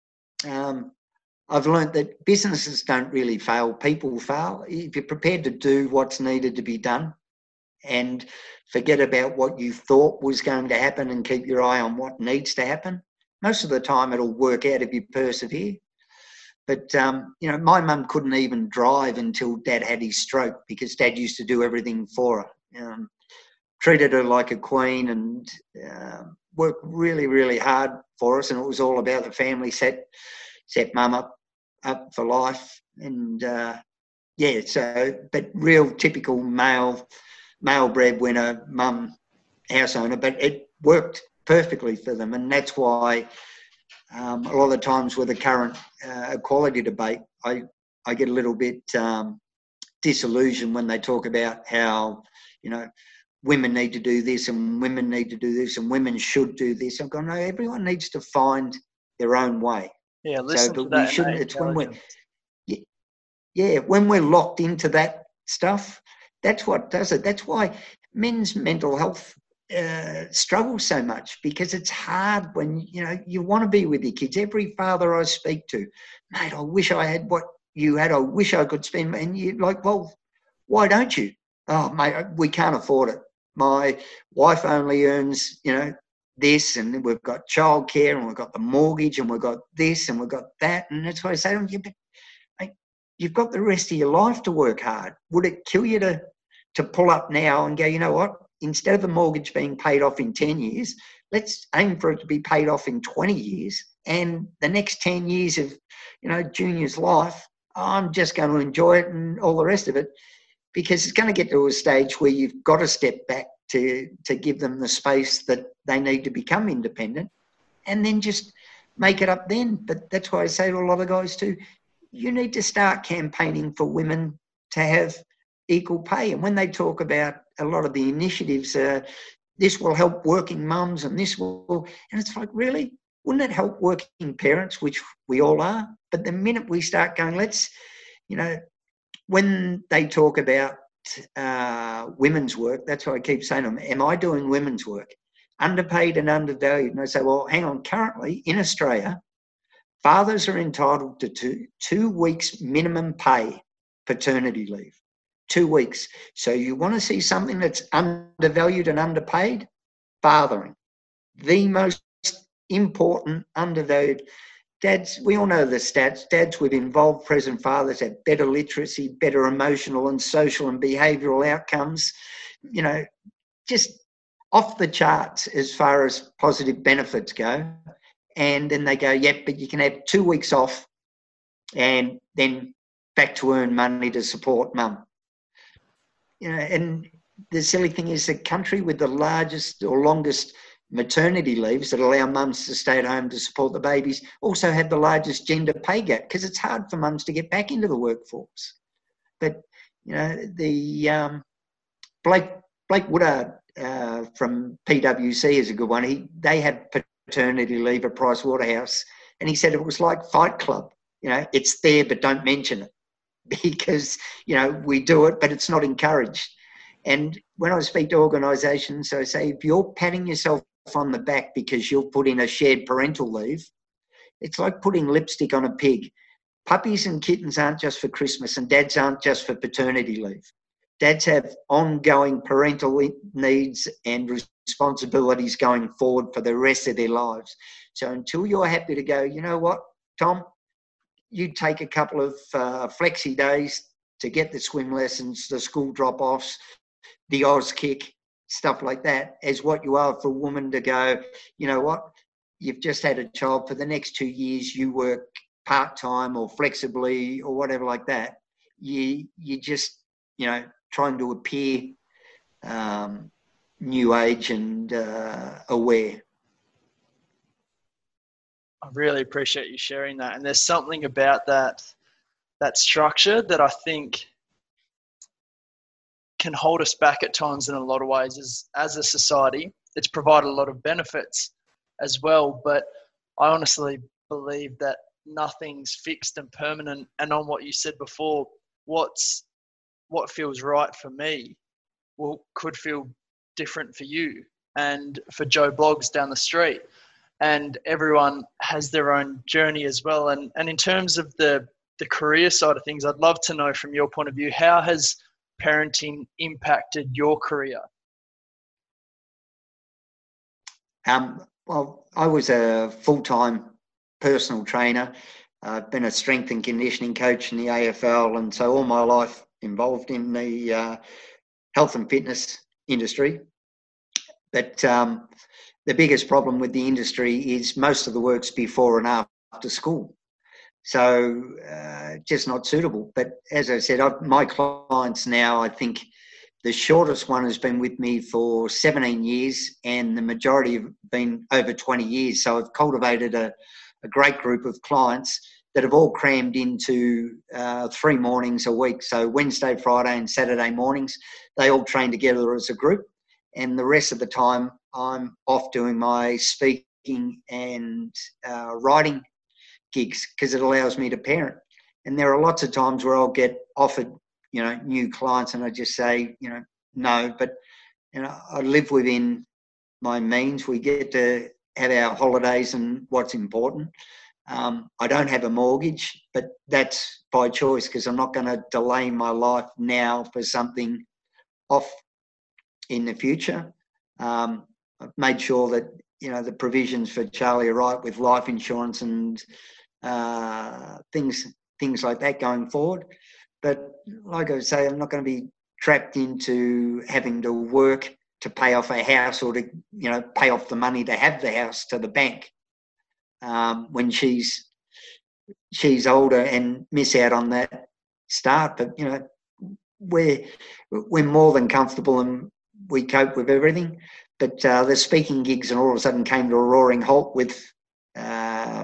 um, I've learned that businesses don't really fail. People fail. If you're prepared to do what's needed to be done and forget about what you thought was going to happen and keep your eye on what needs to happen, most of the time it'll work out if you persevere. But, um, you know, my mum couldn't even drive until Dad had his stroke, because Dad used to do everything for her. Um, treated her like a queen, and uh, worked really, really hard for us. And it was all about the family, set set mum up up for life. And uh, yeah, so, but real typical male male breadwinner, mum, house owner, but it worked perfectly for them. And that's why um, a lot of the times with the current uh, equality debate, I, I get a little bit um, disillusioned when they talk about how, you know, women need to do this and women need to do this and women should do this. I've gone, no, everyone needs to find their own way. Yeah, listen so, to but that. We shouldn't, it's when we're, yeah, when we're locked into that stuff, that's what does it. That's why men's mental health uh, struggles so much because it's hard when, you know, you want to be with your kids. Every father I speak to, mate, I wish I had what you had. I wish I could spend. And you're like, well, why don't you? Oh, mate, we can't afford it. My wife only earns, you know, this, and we've got childcare, and we've got the mortgage, and we've got this, and we've got that. And that's why I say to them, yeah, but mate, you've got the rest of your life to work hard. Would it kill you to to pull up now and go, you know what, instead of the mortgage being paid off in ten years, let's aim for it to be paid off in twenty years. And the next ten years of, you know, Junior's life, I'm just going to enjoy it and all the rest of it, because it's going to get to a stage where you've got to step back to, to give them the space that they need to become independent, and then just make it up then. But that's why I say to a lot of guys too, you need to start campaigning for women to have equal pay. And when they talk about a lot of the initiatives, uh, this will help working mums and this will, and it's like, really? Wouldn't it help working parents, which we all are? But the minute we start going, let's, you know, when they talk about uh, women's work, that's why I keep saying to them, am I doing women's work? Underpaid and undervalued. And I say, well, hang on, currently in Australia, fathers are entitled to two, two weeks minimum pay paternity leave. Two weeks. So you want to see something that's undervalued and underpaid? Fathering. The most important undervalued. Dads, we all know the stats. Dads with involved present fathers have better literacy, better emotional and social and behavioural outcomes. You know, just off the charts as far as positive benefits go. And then they go, yep, but you can have two weeks off and then back to earn money to support mum. You know, and the silly thing is the country with the largest or longest maternity leaves that allow mums to stay at home to support the babies also have the largest gender pay gap, because it's hard for mums to get back into the workforce. But, you know, the um, Blake Blake Woodard uh, from P W C is a good one. He They have paternity leave at Price Waterhouse, and he said it was like Fight Club. You know, it's there, but don't mention it. Because, you know, we do it, but it's not encouraged. And when I speak to organisations, I say, if you're patting yourself on the back because you've put in a shared parental leave, it's like putting lipstick on a pig. Puppies and kittens aren't just for Christmas, and dads aren't just for paternity leave. Dads have ongoing parental needs and responsibilities going forward for the rest of their lives. So until you're happy to go, you know what, Tom, you take a couple of uh, flexi days to get the swim lessons, the school drop-offs, the Oz kick, stuff like that, as what you are for a woman to go, you know what, you've just had a child, for the next two years you work part-time or flexibly or whatever like that. You, you just, you know, trying to appear um, new age and uh, aware. I really appreciate you sharing that. And there's something about that that structure that I think can hold us back at times in a lot of ways as, as a society. It's provided a lot of benefits as well, but I honestly believe that nothing's fixed and permanent. And on what you said before, what's what feels right for me will could feel different for you and for Joe Bloggs down the street. And everyone has their own journey as well. And and in terms of the, the career side of things, I'd love to know from your point of view, how has parenting impacted your career? Um, well, I was a full-time personal trainer. I've been a strength and conditioning coach in the A F L, and so all my life involved in the uh, health and fitness industry. But um, the biggest problem with the industry is most of the work's before and after school. So uh, just not suitable. But as I said, I've, my clients now, I think the shortest one has been with me for seventeen years, and the majority have been over twenty years. So I've cultivated a, a great group of clients that have all crammed into uh, three mornings a week. So Wednesday, Friday and Saturday mornings, they all train together as a group. And the rest of the time, I'm off doing my speaking and uh, writing gigs, because it allows me to parent. And there are lots of times where I'll get offered, you know, new clients, and I just say, you know, no. But you know, I live within my means. We get to have our holidays and what's important. Um, I don't have a mortgage, but that's by choice because I'm not going to delay my life now for something off in the future. Um, I've made sure that, you know, the provisions for Charlie are right with life insurance and uh, things things like that going forward. But like I say, I'm not going to be trapped into having to work to pay off a house or to, you know, pay off the money to have the house to the bank um, when she's she's older and miss out on that start. But, you know, we're, we're more than comfortable and we cope with everything. But uh, the speaking gigs and all of a sudden came to a roaring halt with uh,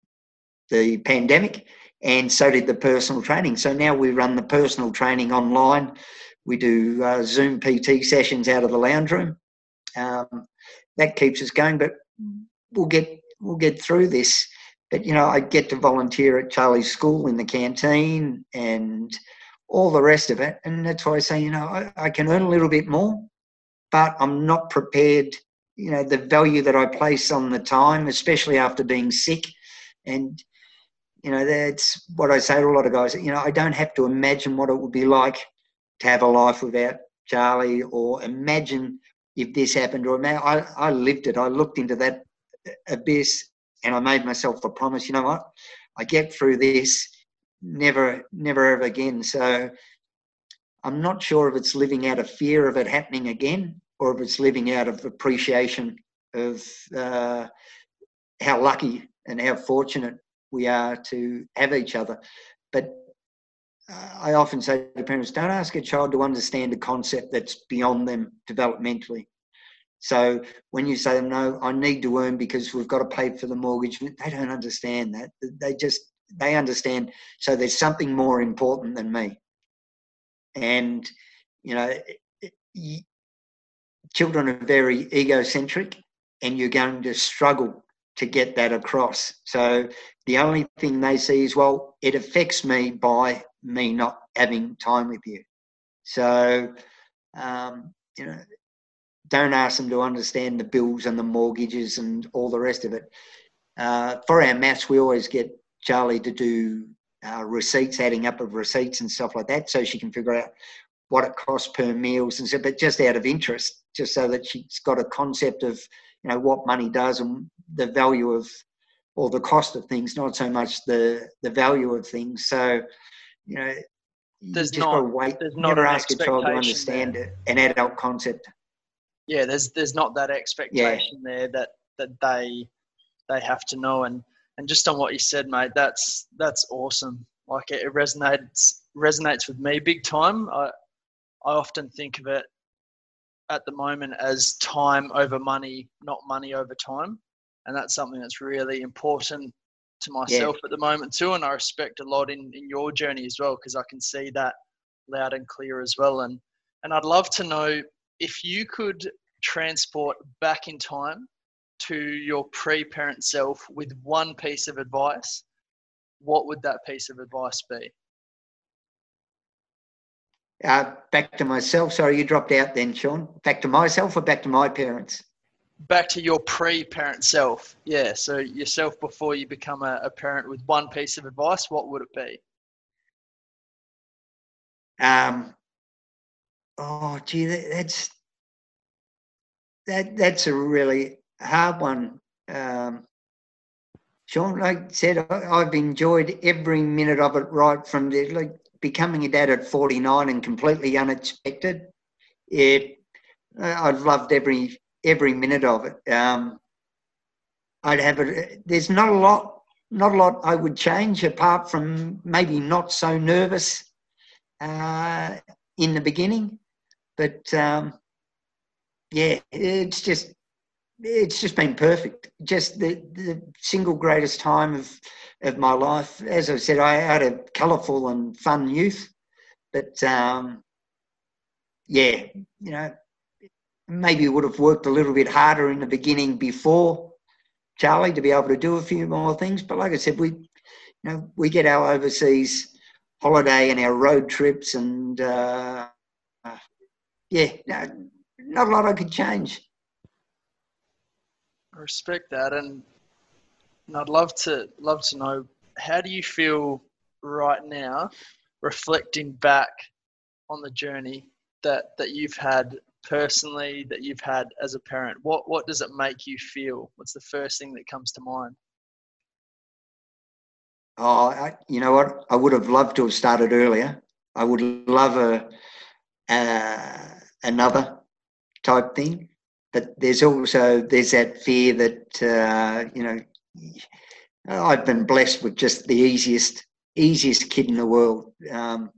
the pandemic, and so did the personal training. So now we run the personal training online. We do uh, Zoom P T sessions out of the lounge room. Um, that keeps us going, but we'll get we'll get through this. But, you know, I get to volunteer at Charlie's school in the canteen and all the rest of it. And that's why I say, you know, I, I can earn a little bit more, but I'm not prepared, you know, the value that I place on the time, especially after being sick. And, you know, that's what I say to a lot of guys, you know, I don't have to imagine what it would be like to have a life without Charlie, or imagine if this happened, or I, I lived it. I looked into that abyss and I made myself a promise, you know what, I get through this, never, never ever again. So I'm not sure if it's living out of fear of it happening again, or if it's living out of appreciation of uh, how lucky and how fortunate we are to have each other. But uh, I often say to parents, don't ask a child to understand a concept that's beyond them developmentally. So when you say to them, no, I need to earn because we've got to pay for the mortgage, they don't understand that. They just, they understand, so there's something more important than me. And, you know, children are very egocentric, and you're going to struggle to get that across. So the only thing they see is, well, it affects me by me not having time with you. So, um, you know, don't ask them to understand the bills and the mortgages and all the rest of it. Uh, for our maths, we always get Charlie to do uh, receipts, adding up of receipts and stuff like that, so she can figure out what it costs per meals and stuff, but just out of interest, just so that she's got a concept of, you know, what money does and the value of, or the cost of things, not so much the the value of things. So, you know, you there's just not, got to wait. There's not Never an ask a child to expectation understand there. an adult concept. Yeah, there's there's not that expectation yeah. there that that they they have to know. And and just on what you said, mate, that's that's awesome. Like it, it resonates resonates with me big time. I I often think of it at the moment as time over money, not money over time. And that's something that's really important to myself yeah. at the moment too. And I respect a lot in, in your journey as well, because I can see that loud and clear as well. And, and I'd love to know, if you could transport back in time to your pre-parent self with one piece of advice, what would that piece of advice be? Uh, back to myself. Sorry, you dropped out then, Sean. Back to myself or back to my parents? Back to your pre-parent self. Yeah, so yourself before you become a, a parent, with one piece of advice, what would it be? Um. Oh, gee, that, that's that that's a really hard one, um, Sean. Like I said, I, I've enjoyed every minute of it, right from the like. Becoming a dad at forty-nine and completely unexpected. It, I've loved every every minute of it. Um, I'd have it. There's not a lot, not a lot I would change, apart from maybe not so nervous uh, in the beginning. But um, yeah, it's just it's just been perfect. Just the, the single greatest time of of my life. As I said, I had a colourful and fun youth, but um, yeah, you know, maybe would have worked a little bit harder in the beginning before Charlie to be able to do a few more things. But like I said, we, you know, we get our overseas holiday and our road trips, and uh, yeah, no, not a lot I could change. I respect that, and, and I'd love to love to know, how do you feel right now, reflecting back on the journey that that you've had personally, that you've had as a parent? What what does it make you feel? What's the first thing that comes to mind? Oh, I, you know what? I would have loved to have started earlier. I would love a, uh, another type thing, but there's also there's that fear that uh, you know I've been blessed with just the easiest easiest kid in the world, um,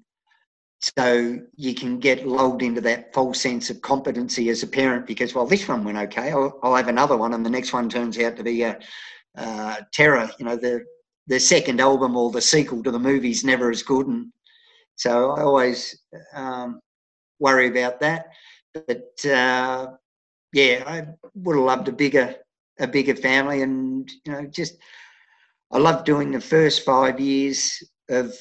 so you can get lulled into that false sense of competency as a parent because, well, this one went okay, I'll, I'll have another one, and the next one turns out to be a uh, terror. You know, the the second album or the sequel to the movie is never as good, and so I always um, worry about that. But uh, yeah, I would have loved a bigger a bigger family, and you know, just I loved doing the first five years of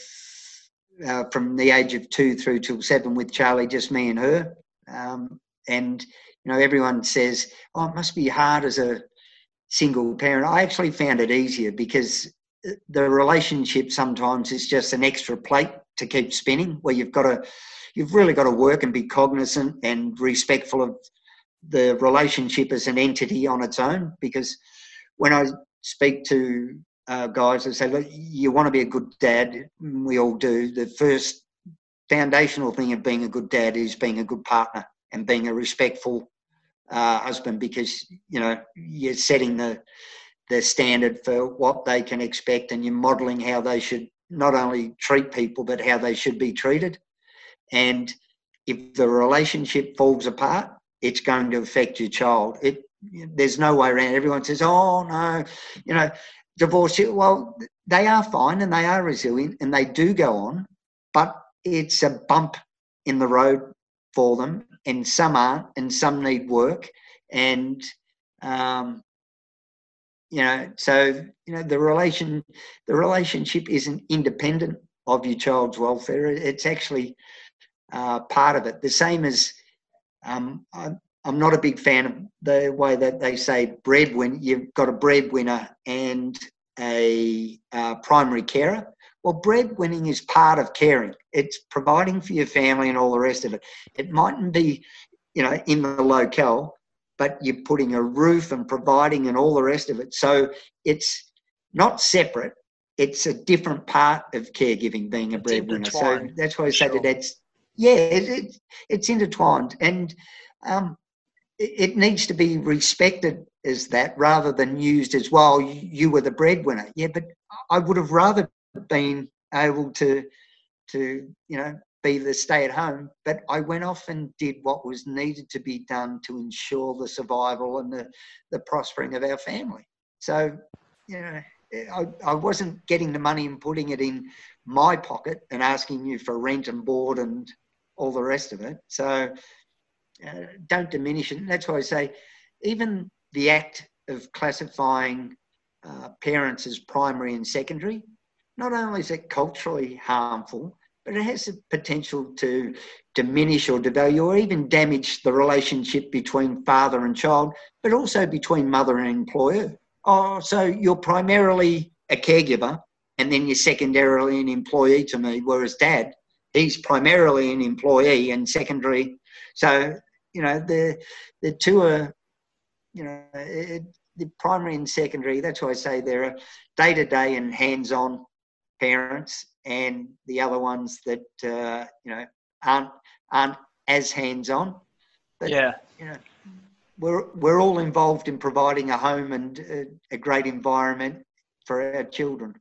uh, from the age of two through till seven with Charlie, just me and her. Um, and you know, everyone says, "Oh, it must be hard as a single parent." I actually found it easier because the relationship sometimes is just an extra plate to keep spinning, where you've got to, you've really got to work and be cognizant and respectful of the relationship as an entity on its own. Because when I speak to uh, guys that say, look, you want to be a good dad, we all do. The first foundational thing of being a good dad is being a good partner and being a respectful uh, husband, because, you know, you're setting the the standard for what they can expect, and you're modelling how they should not only treat people, but how they should be treated. And if the relationship falls apart, it's going to affect your child. It, there's no way around it. Everyone says, oh, no, you know, divorce. Well, they are fine and they are resilient and they do go on, but it's a bump in the road for them, and some aren't, and some need work. And, um, you know, so, you know, the relation, the relationship isn't independent of your child's welfare. It's actually uh, part of it. The same as, um, I'm, I'm not a big fan of the way that they say breadwinner. You've got a breadwinner and a uh, primary carer. Well, breadwinning is part of caring. It's providing for your family and all the rest of it. It mightn't be, you know, in the locale, but you're putting a roof and providing and all the rest of it. So it's not separate. It's a different part of caregiving, being a It's breadwinner. So that's why I say sure. that that's, yeah, it, it, it's intertwined. And um, it, it needs to be respected as that rather than used as, well, you, you were the breadwinner. Yeah, but I would have rather been able to, to you know, be the stay-at-home, but I went off and did what was needed to be done to ensure the survival and the, the prospering of our family. So, you know, I, I wasn't getting the money and putting it in my pocket and asking you for rent and board and all the rest of it. So uh, don't diminish it. And that's why I say even the act of classifying uh, parents as primary and secondary, not only is it culturally harmful, but it has the potential to diminish or devalue or even damage the relationship between father and child, but also between mother and employer. Oh, so you're primarily a caregiver and then you're secondarily an employee to me, whereas dad, he's primarily an employee and secondary. So, you know, the the two are, you know, it, the primary and secondary, that's why I say there are day-to-day and hands-on parents, and the other ones that uh, you know aren't aren't as hands-on. But yeah, you know, we're we're all involved in providing a home and a, a great environment for our children.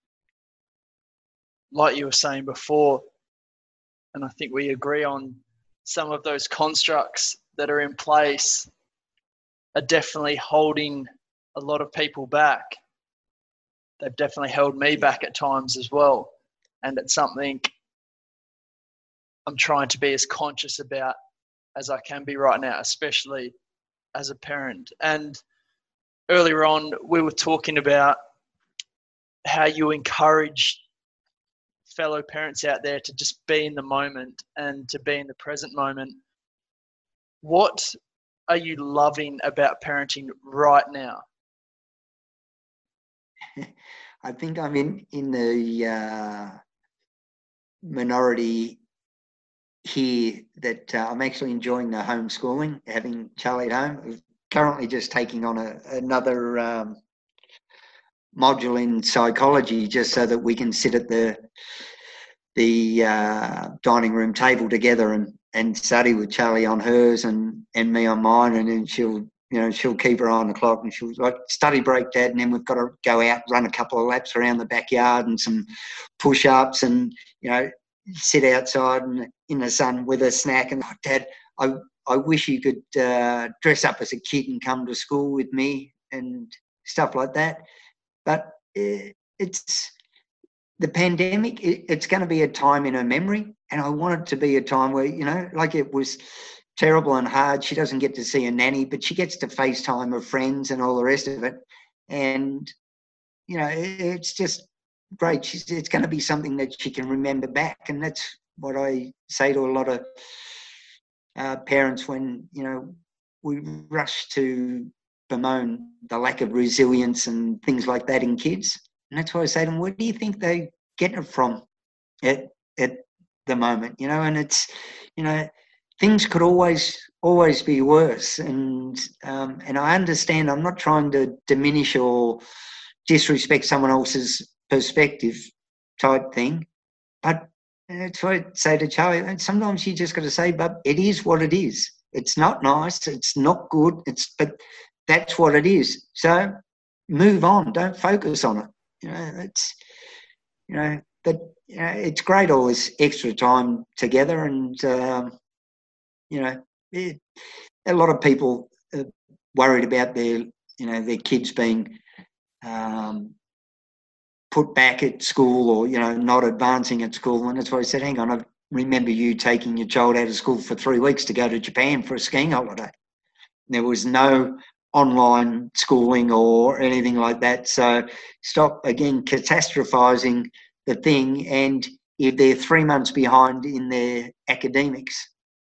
Like you were saying before, and I think we agree on some of those constructs that are in place are definitely holding a lot of people back. They've definitely held me back at times as well. And it's something I'm trying to be as conscious about as I can be right now, especially as a parent. And earlier on, we were talking about how you encourage fellow parents out there to just be in the moment and to be in the present moment. what are you loving about parenting right now? I think I'm in, in the uh, minority here that uh, I'm actually enjoying the homeschooling, having Charlie at home. I'm currently just taking on a, another um, module in psychology just so that we can sit at the the uh, dining room table together and, and study with Charlie on hers and, and me on mine, and then she'll you know she'll keep her eye on the clock and she'll like study break, Dad, and then we've got to go out, run a couple of laps around the backyard and some push-ups and you know sit outside and in the sun with a snack. And oh, Dad, I I wish you could uh, dress up as a kid and come to school with me and stuff like that. But it, it's the pandemic. It, it's going to be a time in her memory, and I want it to be a time where you know, like it was terrible and hard. She doesn't get to see a nanny, but she gets to FaceTime her friends and all the rest of it. And you know, it, it's just great. She's, it's going to be something that she can remember back, and that's what I say to a lot of uh, parents when you know we rush to bemoan the lack of resilience and things like that in kids. And that's why I say to them, where do you think they're getting it from at, at the moment? You know, and it's, you know, things could always, always be worse. And, um, and I understand, I'm not trying to diminish or disrespect someone else's perspective type thing, but that's why I say to Charlie, sometimes you just got to say, but it is what it is. It's not nice. It's not good. It's, but that's what it is. So move on. Don't focus on it. You know, it's, you know, but you know, it's great all this extra time together, and um, you know, it, a lot of people are worried about their, you know, their kids being um, put back at school or you know not advancing at school, and that's why I said, hang on, I remember you taking your child out of school for three weeks to go to Japan for a skiing holiday. There was no online schooling or anything like that. So stop, again, catastrophizing the thing. And if they're three months behind in their academics,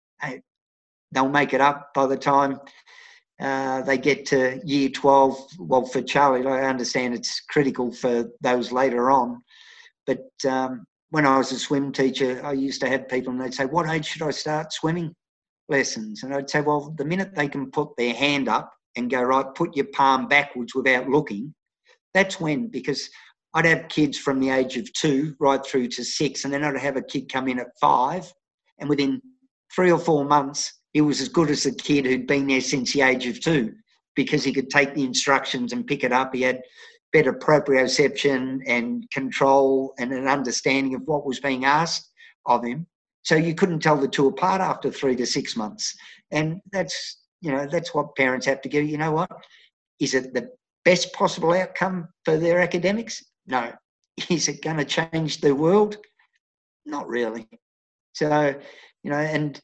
they'll make it up by the time uh, they get to year twelve. Well, for Charlie, I understand it's critical for those later on. But um, when I was a swim teacher, I used to have people and they'd say, what age should I start swimming lessons? And I'd say, well, the minute they can put their hand up and go, right, put your palm backwards without looking, that's when, because I'd have kids from the age of two right through to six, and then I'd have a kid come in at five, and within three or four months, he was as good as the kid who'd been there since the age of two, because he could take the instructions and pick it up. He had better proprioception and control and an understanding of what was being asked of him. So you couldn't tell the two apart after three to six months. And that's, you know, that's what parents have to go, you know what? Is it the best possible outcome for their academics? No. Is it going to change the world? Not really. So, you know, and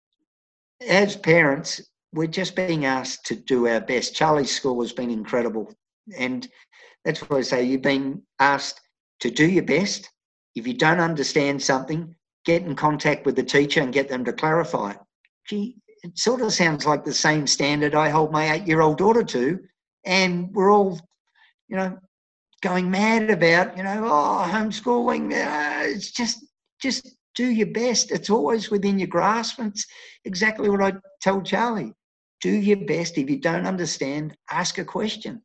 as parents, we're just being asked to do our best. Charlie's school has been incredible. And that's why I say you've been asked to do your best. If you don't understand something, get in contact with the teacher and get them to clarify it. Gee, it sort of sounds like the same standard I hold my eight-year-old daughter to, and we're all, you know, going mad about, you know, oh, homeschooling. Uh, it's just, just do your best. It's always within your grasp. It's exactly what I tell Charlie. Do your best. If you don't understand, ask a question.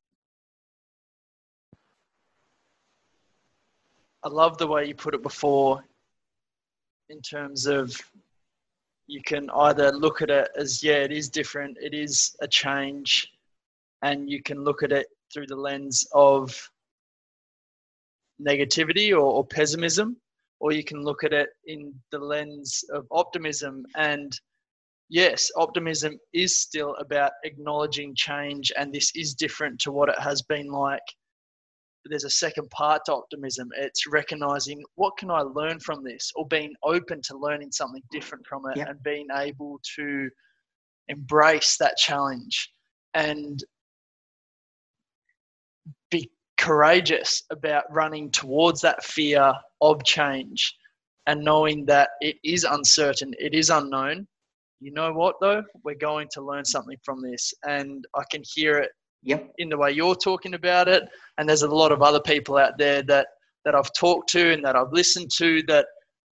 I love the way you put it before, in terms of you can either look at it as, yeah, it is different, it is a change, and you can look at it through the lens of negativity or, or pessimism, or you can look at it in the lens of optimism. And yes, optimism is still about acknowledging change, and this is different to what it has been like. But there's a second part to optimism. It's recognizing, what can I learn from this, or being open to learning something different from it, yeah. and being able to embrace that challenge and be courageous about running towards that fear of change, and knowing that it is uncertain, it is unknown. you know what though, we're going to learn something from this. And I can hear it Yep. in the way you're talking about it. And there's a lot of other people out there that, that I've talked to and that I've listened to that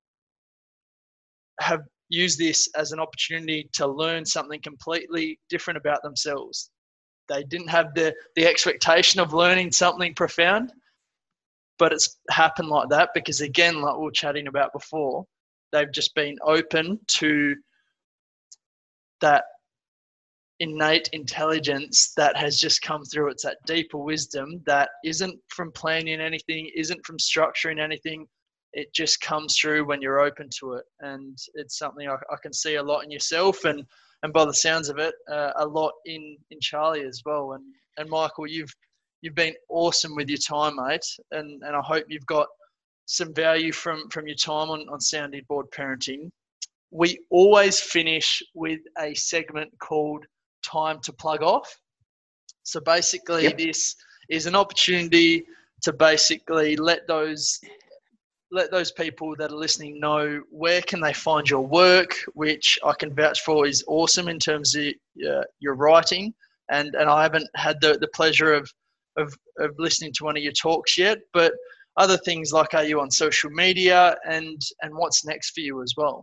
have used this as an opportunity to learn something completely different about themselves. They didn't have the, the expectation of learning something profound, but it's happened like that because, again, like we were chatting about before, they've just been open to that innate intelligence that has just come through. It's that deeper wisdom that isn't from planning anything, isn't from structuring anything. It just comes through when you're open to it. And it's something I, I can see a lot in yourself and, and by the sounds of it, uh, a lot in, in Charlie as well. And, and Michael, you've, you've been awesome with your time, mate. And, and I hope you've got some value from, from your time on, on Sounding Board Parenting. We always finish with a segment called Time to Plug Off. So basically yep. This is an opportunity to basically let those let those people that are listening know where can they find your work, which I can vouch for is awesome in terms of uh, your writing. And and I haven't had the, the pleasure of, of of listening to one of your talks yet, but other things like, are you on social media, and and what's next for you as well?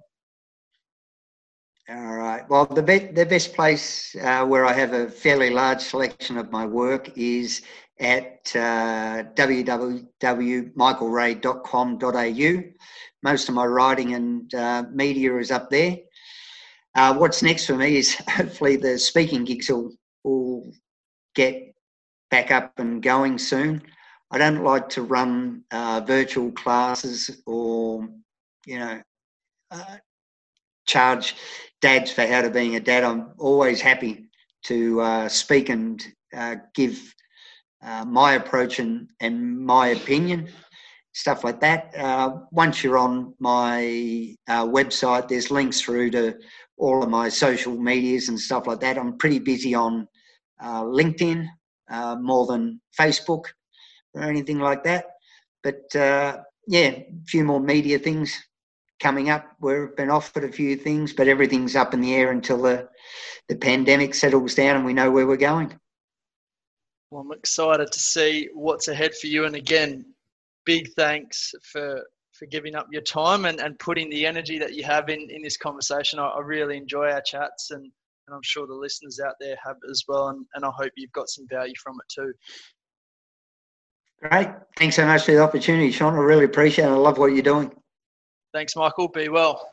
All right. Well, the best the best place uh, where I have a fairly large selection of my work is at uh, w w w dot michael ray dot com dot a u. Most of my writing and uh, media is up there. Uh, what's next for me is hopefully the speaking gigs will, will get back up and going soon. I don't like to run uh, virtual classes or, you know, uh, charge dads for how to being a dad. I'm always happy to uh, speak and uh, give uh, my approach and, and my opinion, stuff like that. Uh, once you're on my uh, website, there's links through to all of my social medias and stuff like that. I'm pretty busy on uh, LinkedIn uh, more than Facebook or anything like that. But uh, yeah, a few more media things coming up. We've been offered a few things, but everything's up in the air until the, the pandemic settles down and we know where we're going. Well, I'm excited to see what's ahead for you. And again, big thanks for for giving up your time and, and putting the energy that you have in, in this conversation. I, I really enjoy our chats, and, and I'm sure the listeners out there have as well. And, and I hope you've got some value from it too. Great. Thanks so much for the opportunity, Sean. I really appreciate it. I love what you're doing. Thanks, Michael. Be well.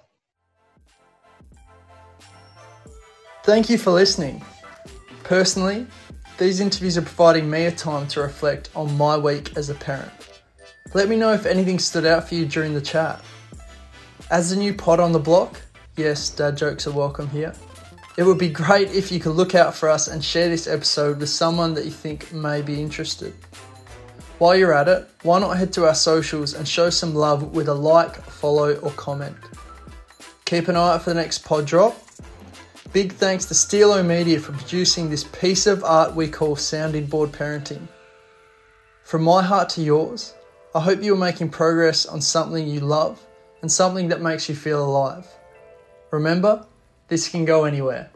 Thank you for listening. Personally, these interviews are providing me a time to reflect on my week as a parent. Let me know if anything stood out for you during the chat. As a new pod on the block, yes, dad jokes are welcome here. It would be great if you could look out for us and share this episode with someone that you think may be interested. While you're at it, why not head to our socials and show some love with a like, follow or comment. Keep an eye out for the next pod drop. Big thanks to Stilo Media for producing this piece of art we call Sounding Board Parenting. From my heart to yours, I hope you're making progress on something you love and something that makes you feel alive. Remember, this can go anywhere.